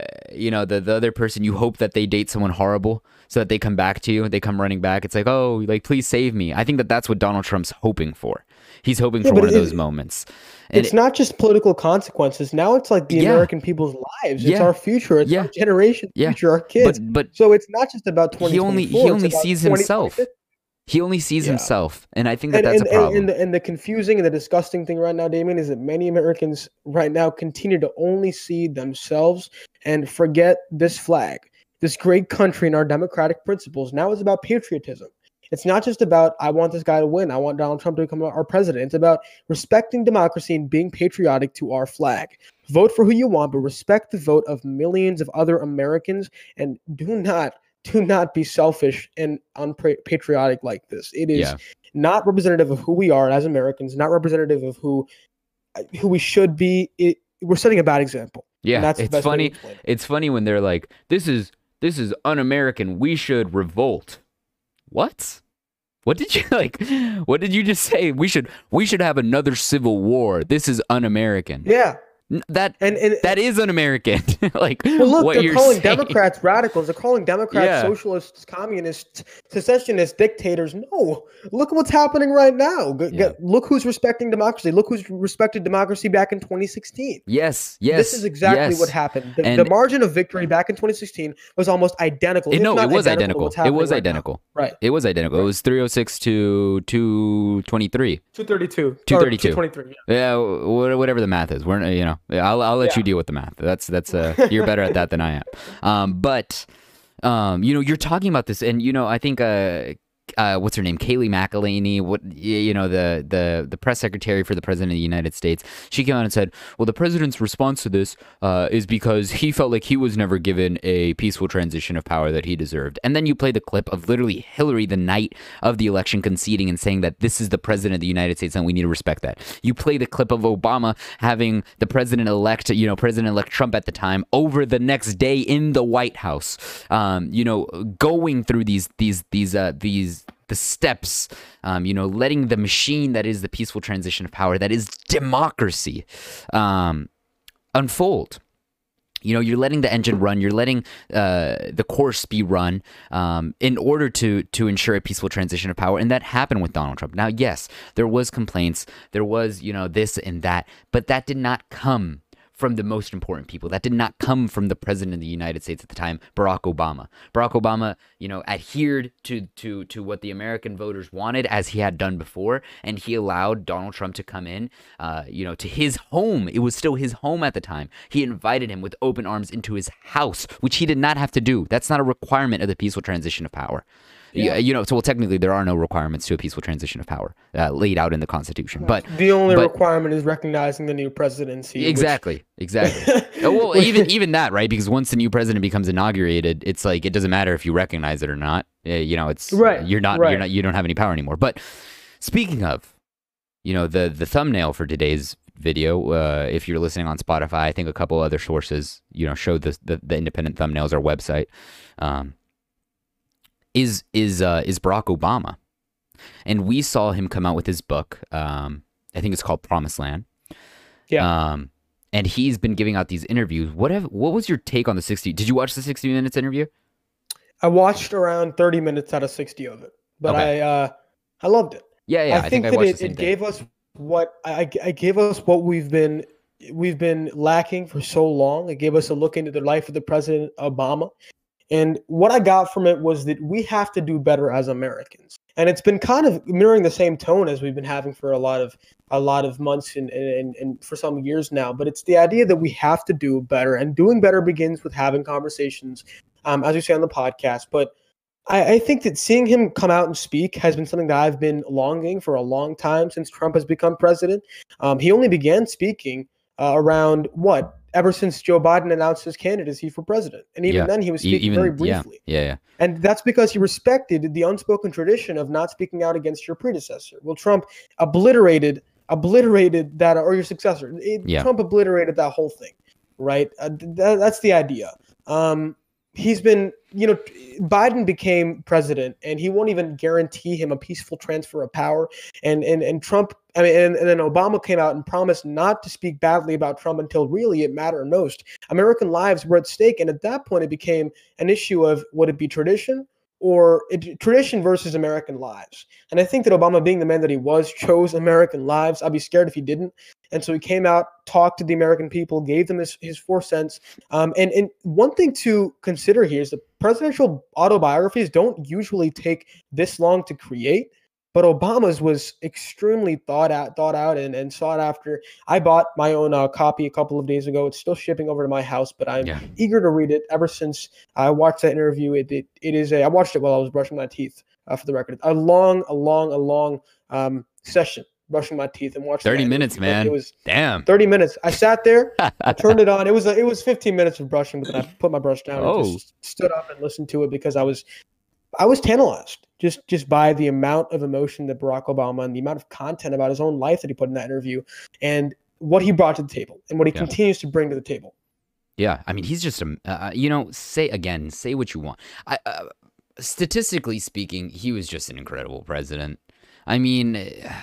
the other person, you hope that they date someone horrible so that they come back to you. They come running back. It's like, oh, like, please save me. I think that that's what Donald Trump's hoping for. He's hoping for one of those moments. And it's not just political consequences. Now it's like the American people's lives. It's our future. It's our generation's future, our kids. But so it's not just about 2024. He only sees himself. He only sees himself, and I think that's a problem. And the confusing and the disgusting thing right now, Damien, is that many Americans right now continue to only see themselves and forget this flag, this great country, and our democratic principles. Now it's about patriotism. It's not just about, I want this guy to win. I want Donald Trump to become our president. It's about respecting democracy and being patriotic to our flag. Vote for who you want, but respect the vote of millions of other Americans, and do not be selfish and unpatriotic like this. It is not representative of who we are as Americans, not representative of who we should be. We're setting a bad example. Yeah, that's it's funny. It's funny when they're like, this is un-American. We should revolt. What? What did you like? What did you just say? We should have another civil war. This is un-American. Yeah. That is un-American. Like, well, look, what they're calling saying. Democrats radicals. They're calling Democrats socialists, communists, secessionists, dictators. No, look at what's happening right now. Look who's respecting democracy. Look who's respected democracy back in 2016. Yes. This is exactly what happened. The margin of victory back in 2016 was almost identical. It was identical. It was identical. Right. It was identical. It was 306 to 223. 232. 232. 223. Yeah, whatever the math is. We're I'll let you deal with the math. That's you're better at that than I am. But you're talking about this, and I think what's her name, Kayleigh McEnany, the press secretary for the president of the United States, she came out and said, well, the president's response to this is because he felt like he was never given a peaceful transition of power that he deserved. And then you play the clip of literally Hillary the night of the election conceding and saying that this is the president of the United States and we need to respect that. You play the clip of Obama having the president-elect Trump at the time over the next day in the White House, going through the steps, letting the machine that is the peaceful transition of power, that is democracy, unfold. You're letting the engine run. You're letting the course be run in order to ensure a peaceful transition of power. And that happened with Donald Trump. Now, yes, there was complaints. There was, this and that. But that did not come from the most important people. That did not come from the president of the United States at the time, Barack Obama. Barack Obama, adhered to what the American voters wanted, as he had done before, and he allowed Donald Trump to come in, to his home. It was still his home at the time. He invited him with open arms into his house, which he did not have to do. That's not a requirement of the peaceful transition of power. So technically there are no requirements to a peaceful transition of power laid out in the Constitution. But the only requirement is recognizing the new presidency. Exactly. Well, even that, right? Because once the new president becomes inaugurated, it's like it doesn't matter if you recognize it or not. It's right. You don't have any power anymore. But speaking of, the thumbnail for today's video, if you're listening on Spotify, I think a couple other sources, showed the independent thumbnails, our website. Is Barack Obama, and we saw him come out with his book. I think it's called Promised Land. Yeah. And he's been giving out these interviews. What was your take on the 60? Did you watch the 60 Minutes interview? I watched around 30 minutes out of 60 of it, but okay. I loved it. Yeah. I think that it gave us what we've been lacking for so long. It gave us a look into the life of the President Obama. And what I got from it was that we have to do better as Americans. And it's been kind of mirroring the same tone as we've been having for a lot of months and for some years now. But it's the idea that we have to do better, and doing better begins with having conversations, as we say on the podcast. But I think that seeing him come out and speak has been something that I've been longing for a long time since Trump has become president. He only began speaking around ever since Joe Biden announced his candidacy for president. And even then he was speaking very briefly. Yeah. And that's because he respected the unspoken tradition of not speaking out against your predecessor. Well, Trump obliterated that, or your successor. Trump obliterated that whole thing, right? That's the idea. He's been, Biden became president, and he won't even guarantee him a peaceful transfer of power. And Trump, and then Obama came out and promised not to speak badly about Trump until really it mattered most. American lives were at stake, and at that point, it became an issue of would it be tradition versus American lives. And I think that Obama, being the man that he was, chose American lives. I'd be scared if he didn't. And so he came out, talked to the American people, gave them his 4 cents. And one thing to consider here is that presidential autobiographies don't usually take this long to create, but Obama's was extremely thought out and sought after. I bought my own copy a couple of days ago. It's still shipping over to my house, but I'm eager to read it. Ever since I watched that interview, I watched it while I was brushing my teeth, for the record. A long session brushing my teeth and watching 30 minutes, man. It was 30 minutes. I sat there, I turned it on. It was 15 minutes of brushing, but then I put my brush down and just stood up and listened to it because I was tantalized just by the amount of emotion that Barack Obama and the amount of content about his own life that he put in that interview and what he brought to the table and what he continues to bring to the table. Yeah, I mean, he's just say what you want. Statistically speaking, he was just an incredible president. I mean,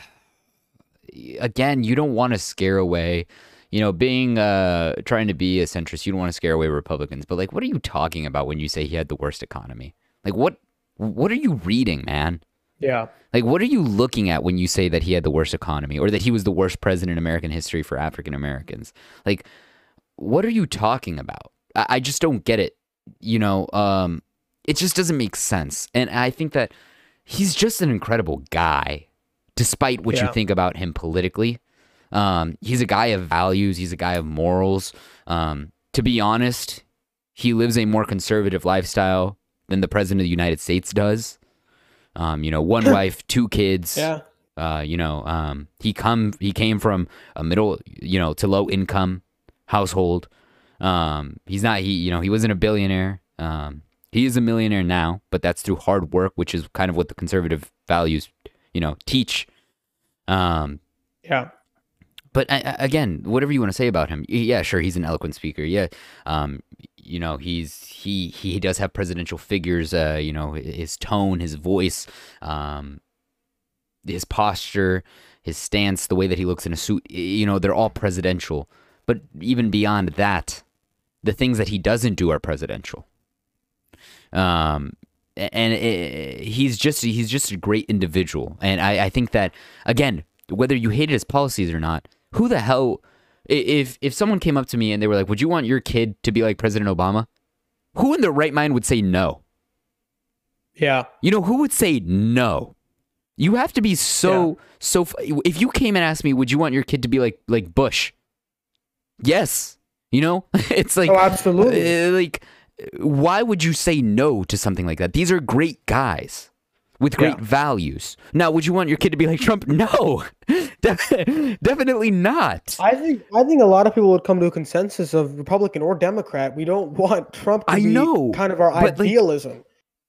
again, you don't want to scare away, being trying to be a centrist, you don't want to scare away Republicans. But like, what are you talking about when you say he had the worst economy? Like, what are you reading, man? Yeah. Like, what are you looking at when you say that he had the worst economy or that he was the worst president in American history for African Americans? Like, what are you talking about? I just don't get it. It just doesn't make sense. And I think that he's just an incredible guy, despite what you think about him politically. He's a guy of values. He's a guy of morals. To be honest, he lives a more conservative lifestyle than the president of the United States does. One wife, 2 kids. Yeah. He came from a middle, to low income household. He wasn't a billionaire. He is a millionaire now, but that's through hard work, which is kind of what the conservative values, teach. Yeah. But again, whatever you want to say about him, yeah, sure, he's an eloquent speaker. Yeah, he does have presidential figures. His tone, his voice, his posture, his stance, the way that he looks in a suit. They're all presidential. But even beyond that, the things that he doesn't do are presidential. He's just a great individual. And I think that, again, whether you hated his policies or not, who the hell, if someone came up to me and they were like, would you want your kid to be like President Obama? Who in their right mind would say no? Yeah. Who would say no? You have to be so, if you came and asked me, would you want your kid to be like Bush? Yes. It's like, oh, absolutely. Why would you say no to something like that? These are great guys with great values. Now, would you want your kid to be like Trump? No, definitely not. I think a lot of people would come to a consensus of Republican or Democrat. We don't want Trump to be kind of our idealism.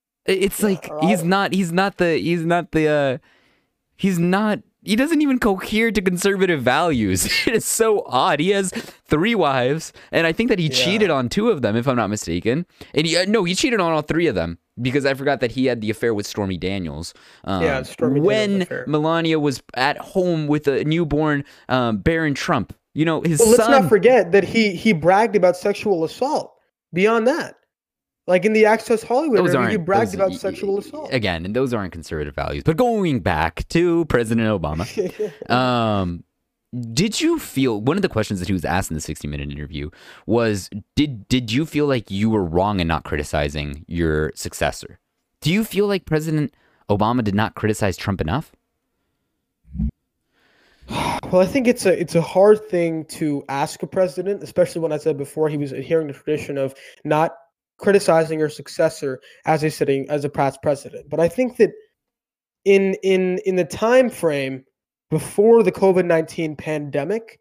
He doesn't even cohere to conservative values. It is so odd. He has 3 wives, and I think that he cheated on 2 of them, if I'm not mistaken. And he cheated on all 3 of them, because I forgot that he had the affair with Stormy Daniels. When Melania was at home with a newborn Barron Trump. His son. Let's not forget that he bragged about sexual assault. Beyond that. Like in the Access Hollywood interview, you bragged about sexual assault. Again, and those aren't conservative values. But going back to President Obama, did you feel, one of the questions that he was asked in the 60-minute interview was, did you feel like you were wrong in not criticizing your successor? Do you feel like President Obama did not criticize Trump enough? Well, I think it's a hard thing to ask a president, especially when I said before he was adhering to the tradition of not criticizing your successor as a past president. But I think that in the time frame before the COVID-19 pandemic,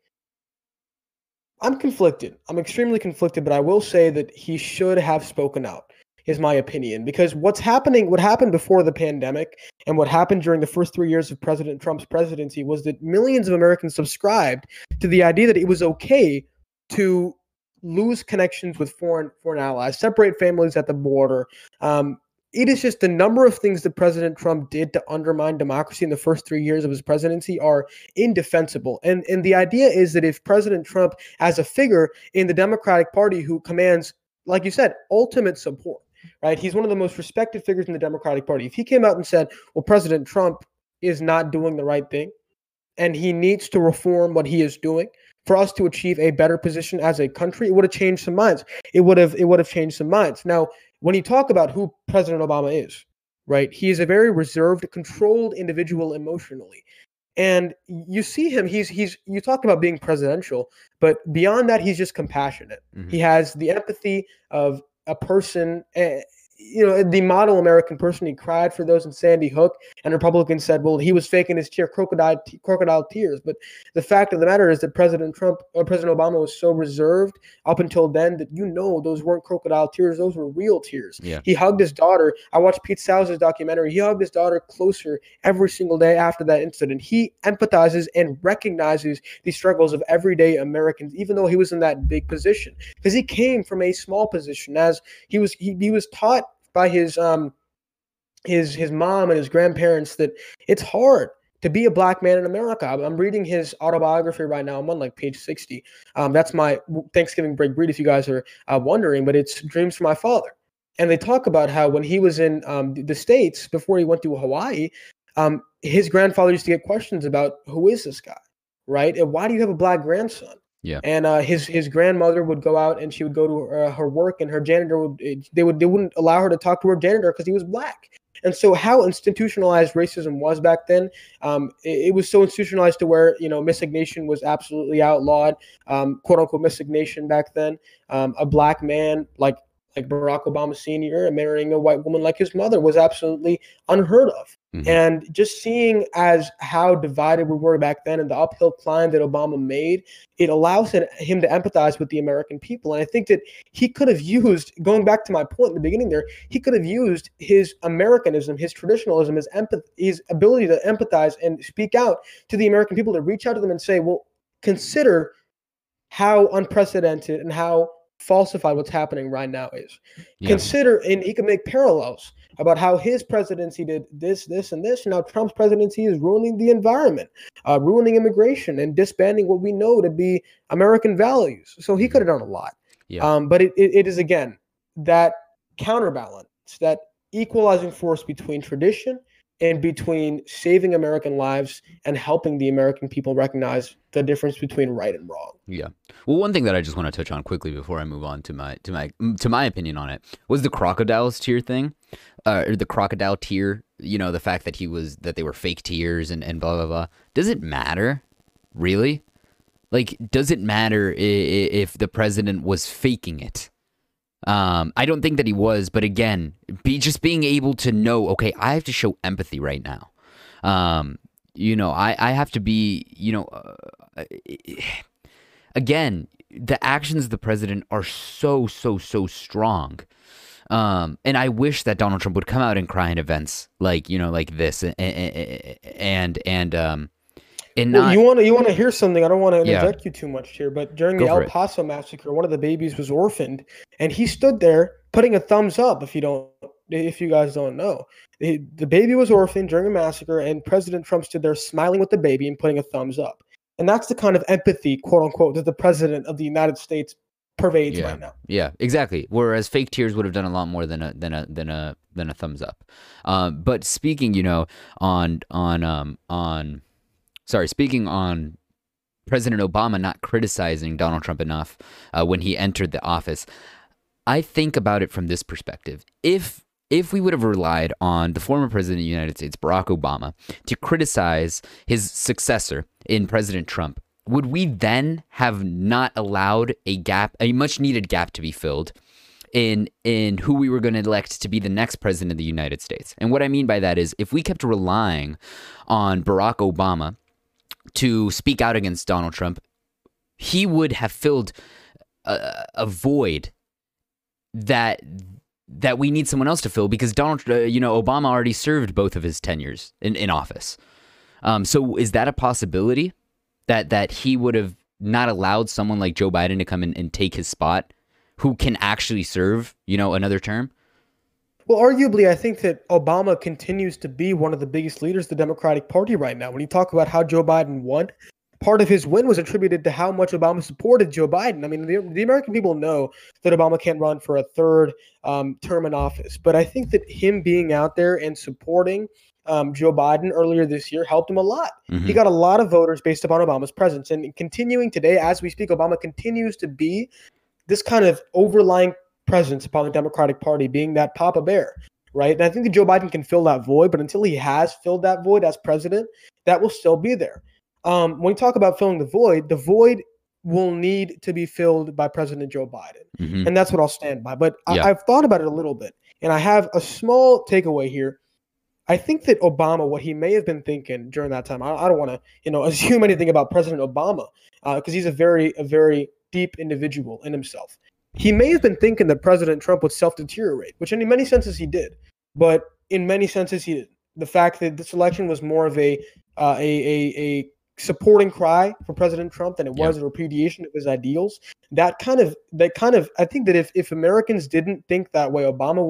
I'm conflicted. I'm extremely conflicted, but I will say that he should have spoken out, is my opinion. Because what happened before the pandemic and what happened during the first 3 years of President Trump's presidency was that millions of Americans subscribed to the idea that it was okay to lose connections with foreign allies, separate families at the border. It is just the number of things that President Trump did to undermine democracy in the first 3 years of his presidency are indefensible. And the idea is that if President Trump, as a figure in the Democratic Party who commands, like you said, ultimate support, right? He's one of the most respected figures in the Democratic Party. If he came out and said, well, President Trump is not doing the right thing and he needs to reform what he is doing for us to achieve a better position as a country, it would have changed some minds. It would have changed some minds. Now, when you talk about who President Obama is, right? He is a very reserved, controlled individual emotionally. And you see him, you talk about being presidential, but beyond that, he's just compassionate. Mm-hmm. He has the empathy of a person, the model American person. He cried for those in Sandy Hook, and Republicans said, well, he was faking his crocodile tears. But the fact of the matter is that President Obama was so reserved up until then that those weren't crocodile tears; those were real tears. Yeah. He hugged his daughter. I watched Pete Sousa's documentary. He hugged his daughter closer every single day after that incident. He empathizes and recognizes the struggles of everyday Americans, even though he was in that big position, because he came from a small position. As he was taught by his mom and his grandparents that it's hard to be a black man in America. I'm reading his autobiography right now. I'm on like page 60. That's my Thanksgiving break read if you guys are wondering, but it's Dreams from My Father. And they talk about how when he was in the States before he went to Hawaii, his grandfather used to get questions about who is this guy, right? And why do you have a black grandson? Yeah. And his grandmother would go out and she would go to her work, and her janitor they wouldn't allow her to talk to her janitor because he was black. And so how institutionalized racism was back then, it was so institutionalized to where, miscegnation was absolutely outlawed, quote unquote miscegnation back then. A black man like Barack Obama Sr. marrying a white woman like his mother was absolutely unheard of. Mm-hmm. And just seeing as how divided we were back then and the uphill climb that Obama made, it allows him to empathize with the American people. And I think that he could have used, going back to my point in the beginning there, he could have used his Americanism, his traditionalism, his ability to empathize and speak out to the American people, to reach out to them and say, well, consider how unprecedented and how falsified what's happening right now is. Yeah. Consider, and he could make parallels about how his presidency did this, and this. Now Trump's presidency is ruining the environment, ruining immigration, and disbanding what we know to be American values. So he could have done a lot. Yeah. But it is, again, that counterbalance, that equalizing force between tradition and between saving American lives and helping the American people recognize the difference between right and wrong. Yeah. Well, one thing that I just want to touch on quickly before I move on to my opinion on it was the crocodile's tear thing, or the crocodile tear. The fact that they were fake tears and blah blah blah. Does it matter, really? Like, does it matter if the president was faking it? I don't think that he was, but again, being able to know, okay, I have to show empathy right now. I have to be, again, the actions of the president are so strong. And I wish that Donald Trump would come out and cry in events like this and not, you want to hear something? I don't want to interject you too much here, but during the El Paso massacre, one of the babies was orphaned, and he stood there putting a thumbs up. If you guys don't know, the baby was orphaned during a massacre, and President Trump stood there smiling with the baby and putting a thumbs up. And that's the kind of empathy, quote unquote, that the president of the United States pervades right now. Yeah, exactly. Whereas fake tears would have done a lot more than a thumbs up. But speaking, speaking on President Obama not criticizing Donald Trump enough when he entered the office, I think about it from this perspective. If if we would have relied on the former president of the United States, Barack Obama, to criticize his successor in President Trump, would we then have not allowed a much needed gap to be filled in who we were going to elect to be the next president of the United States? And what I mean by that is, if we kept relying on Barack Obama to speak out against Donald Trump, he would have filled a void that we need someone else to fill, because Obama already served both of his tenures in office. So is that a possibility that he would have not allowed someone like Joe Biden to come in and take his spot, who can actually serve, another term? Well, arguably, I think that Obama continues to be one of the biggest leaders of the Democratic Party right now. When you talk about how Joe Biden won, part of his win was attributed to how much Obama supported Joe Biden. I mean, the American people know that Obama can't run for a third term in office. But I think that him being out there and supporting Joe Biden earlier this year helped him a lot. Mm-hmm. He got a lot of voters based upon Obama's presence. And continuing today, as we speak, Obama continues to be this kind of overlying presence upon the Democratic Party, being that Papa Bear, right? And I think that Joe Biden can fill that void, but until he has filled that void as president, that will still be there. When we talk about filling the void will need to be filled by President Joe Biden. Mm-hmm. And that's what I'll stand by. But I've thought about it a little bit, and I have a small takeaway here. I think that Obama, what he may have been thinking during that time, I don't want to, assume anything about President Obama, because he's a very deep individual in himself. He may have been thinking that President Trump would self-deteriorate, which in many senses he did, but in many senses he didn't. The fact that this election was more of a supporting cry for President Trump than it was a repudiation of his ideals. That kind of, I think that if Americans didn't think that way, Obama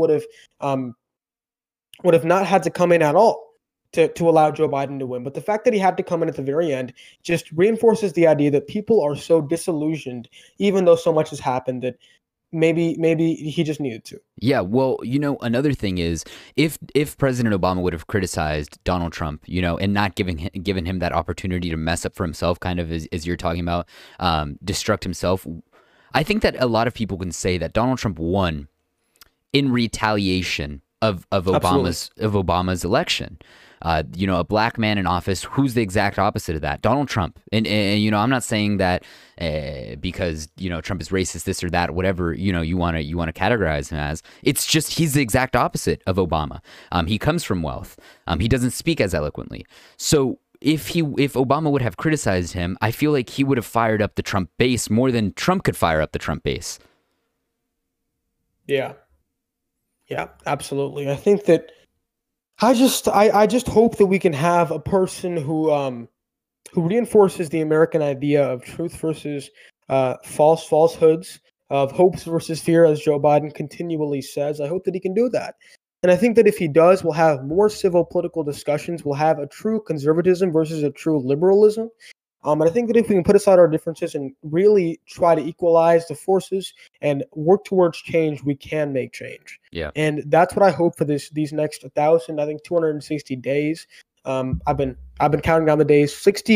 would have not had to come in at all to allow Joe Biden to win. But the fact that he had to come in at the very end just reinforces the idea that people are so disillusioned, even though so much has happened, that maybe he just needed to. Yeah, well, another thing is, if President Obama would have criticized Donald Trump, and not given him that opportunity to mess up for himself, kind of as you're talking about, destruct himself, I think that a lot of people can say that Donald Trump won in retaliation of Obama's election. A black man in office, who's the exact opposite of that? Donald Trump. And I'm not saying that because Trump is racist, this or that, whatever you want to categorize him as. It's just he's the exact opposite of Obama. He comes from wealth. He doesn't speak as eloquently. So if Obama would have criticized him, I feel like he would have fired up the Trump base more than Trump could fire up the Trump base. Yeah, absolutely. I think that I just hope that we can have a person who reinforces the American idea of truth versus falsehoods, of hopes versus fear, as Joe Biden continually says. I hope that he can do that. And I think that if he does, we'll have more civil political discussions. We'll have a true conservatism versus a true liberalism. And I think that if we can put aside our differences and really try to equalize the forces and work towards change, we can make change. Yeah. And that's what I hope for these next 260 days. I've been counting down the days,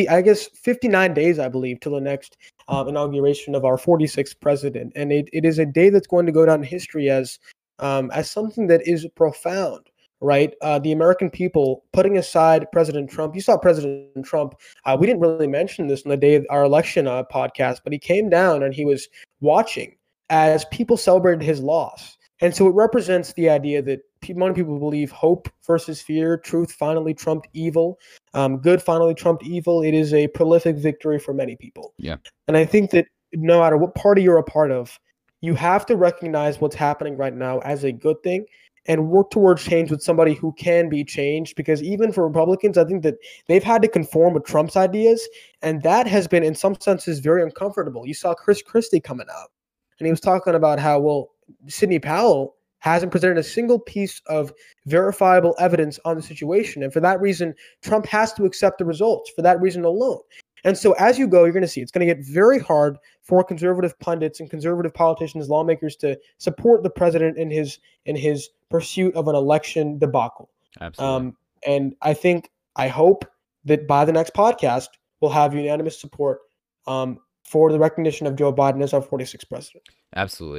59 days, I believe, till the next inauguration of our 46th president. And it is a day that's going to go down in history as something that is profound. Right. The American people, putting aside President Trump. You saw President Trump. We didn't really mention this on the day of our election podcast, but he came down and he was watching as people celebrated his loss. And so it represents the idea that many people believe hope versus fear, truth finally trumped evil, good finally trumped evil. It is a prolific victory for many people. Yeah. And I think that no matter what party you're a part of, you have to recognize what's happening right now as a good thing and work towards change with somebody who can be changed. Because even for Republicans, I think that they've had to conform with Trump's ideas, and that has been, in some senses, very uncomfortable. You saw Chris Christie coming out, and he was talking about how, Sidney Powell hasn't presented a single piece of verifiable evidence on the situation. And for that reason, Trump has to accept the results for that reason alone. And so as you go, you're going to see it's going to get very hard for conservative pundits and conservative politicians, lawmakers to support the president in his pursuit of an election debacle. Absolutely. And I hope that by the next podcast, we'll have unanimous support for the recognition of Joe Biden as our 46th president. Absolutely.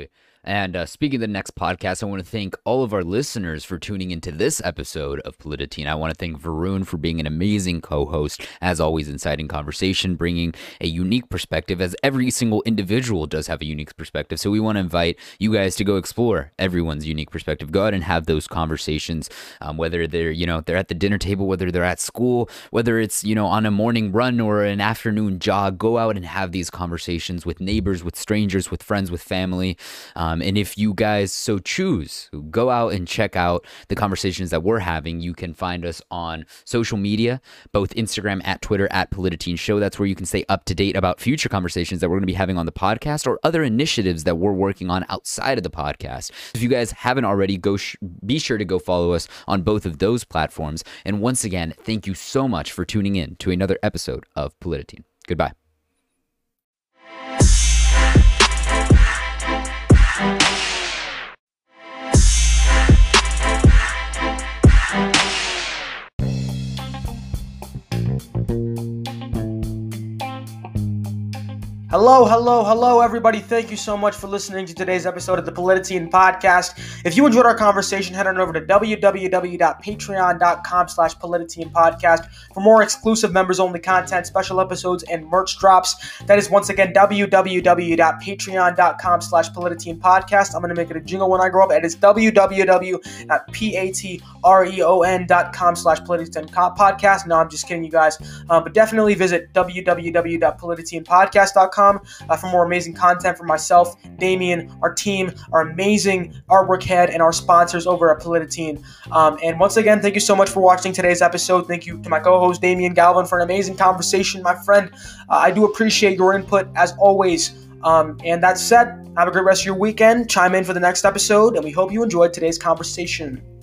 And speaking of the next podcast, I want to thank all of our listeners for tuning into this episode of Polititeen. I want to thank Varun for being an amazing co-host, as always, inciting conversation, bringing a unique perspective, as every single individual does have a unique perspective. So we want to invite you guys to go explore everyone's unique perspective. Go out and have those conversations, whether they're at the dinner table, whether they're at school, whether it's, on a morning run or an afternoon jog. Go out and have these conversations with neighbors, with strangers, with friends, with family. And if you guys so choose, go out and check out the conversations that we're having. You can find us on social media, both Instagram, at Twitter, at Polititeen Show. That's where you can stay up to date about future conversations that we're going to be having on the podcast or other initiatives that we're working on outside of the podcast. If you guys haven't already, be sure to go follow us on both of those platforms. And once again, thank you so much for tuning in to another episode of Polititeen. Goodbye. Hello, everybody. Thank you so much for listening to today's episode of the Polititeen Podcast. If you enjoyed our conversation, head on over to www.patreon.com/Polititeen Podcast for more exclusive members-only content, special episodes, and merch drops. That is, once again, www.patreon.com/Polititeen Podcast. I'm going to make it a jingle when I grow up. It is www.patreon.com/Polititeen Podcast. No, I'm just kidding, you guys. But definitely visit www.polititeenpodcast.com for more amazing content from myself, Damien, our team, our amazing artwork head, and our sponsors over at Polititeen. And once again, thank you so much for watching today's episode. Thank you to my co-host, Damien Galvin, for an amazing conversation, my friend. I do appreciate your input, as always. And that said, have a great rest of your weekend. Chime in for the next episode, and we hope you enjoyed today's conversation.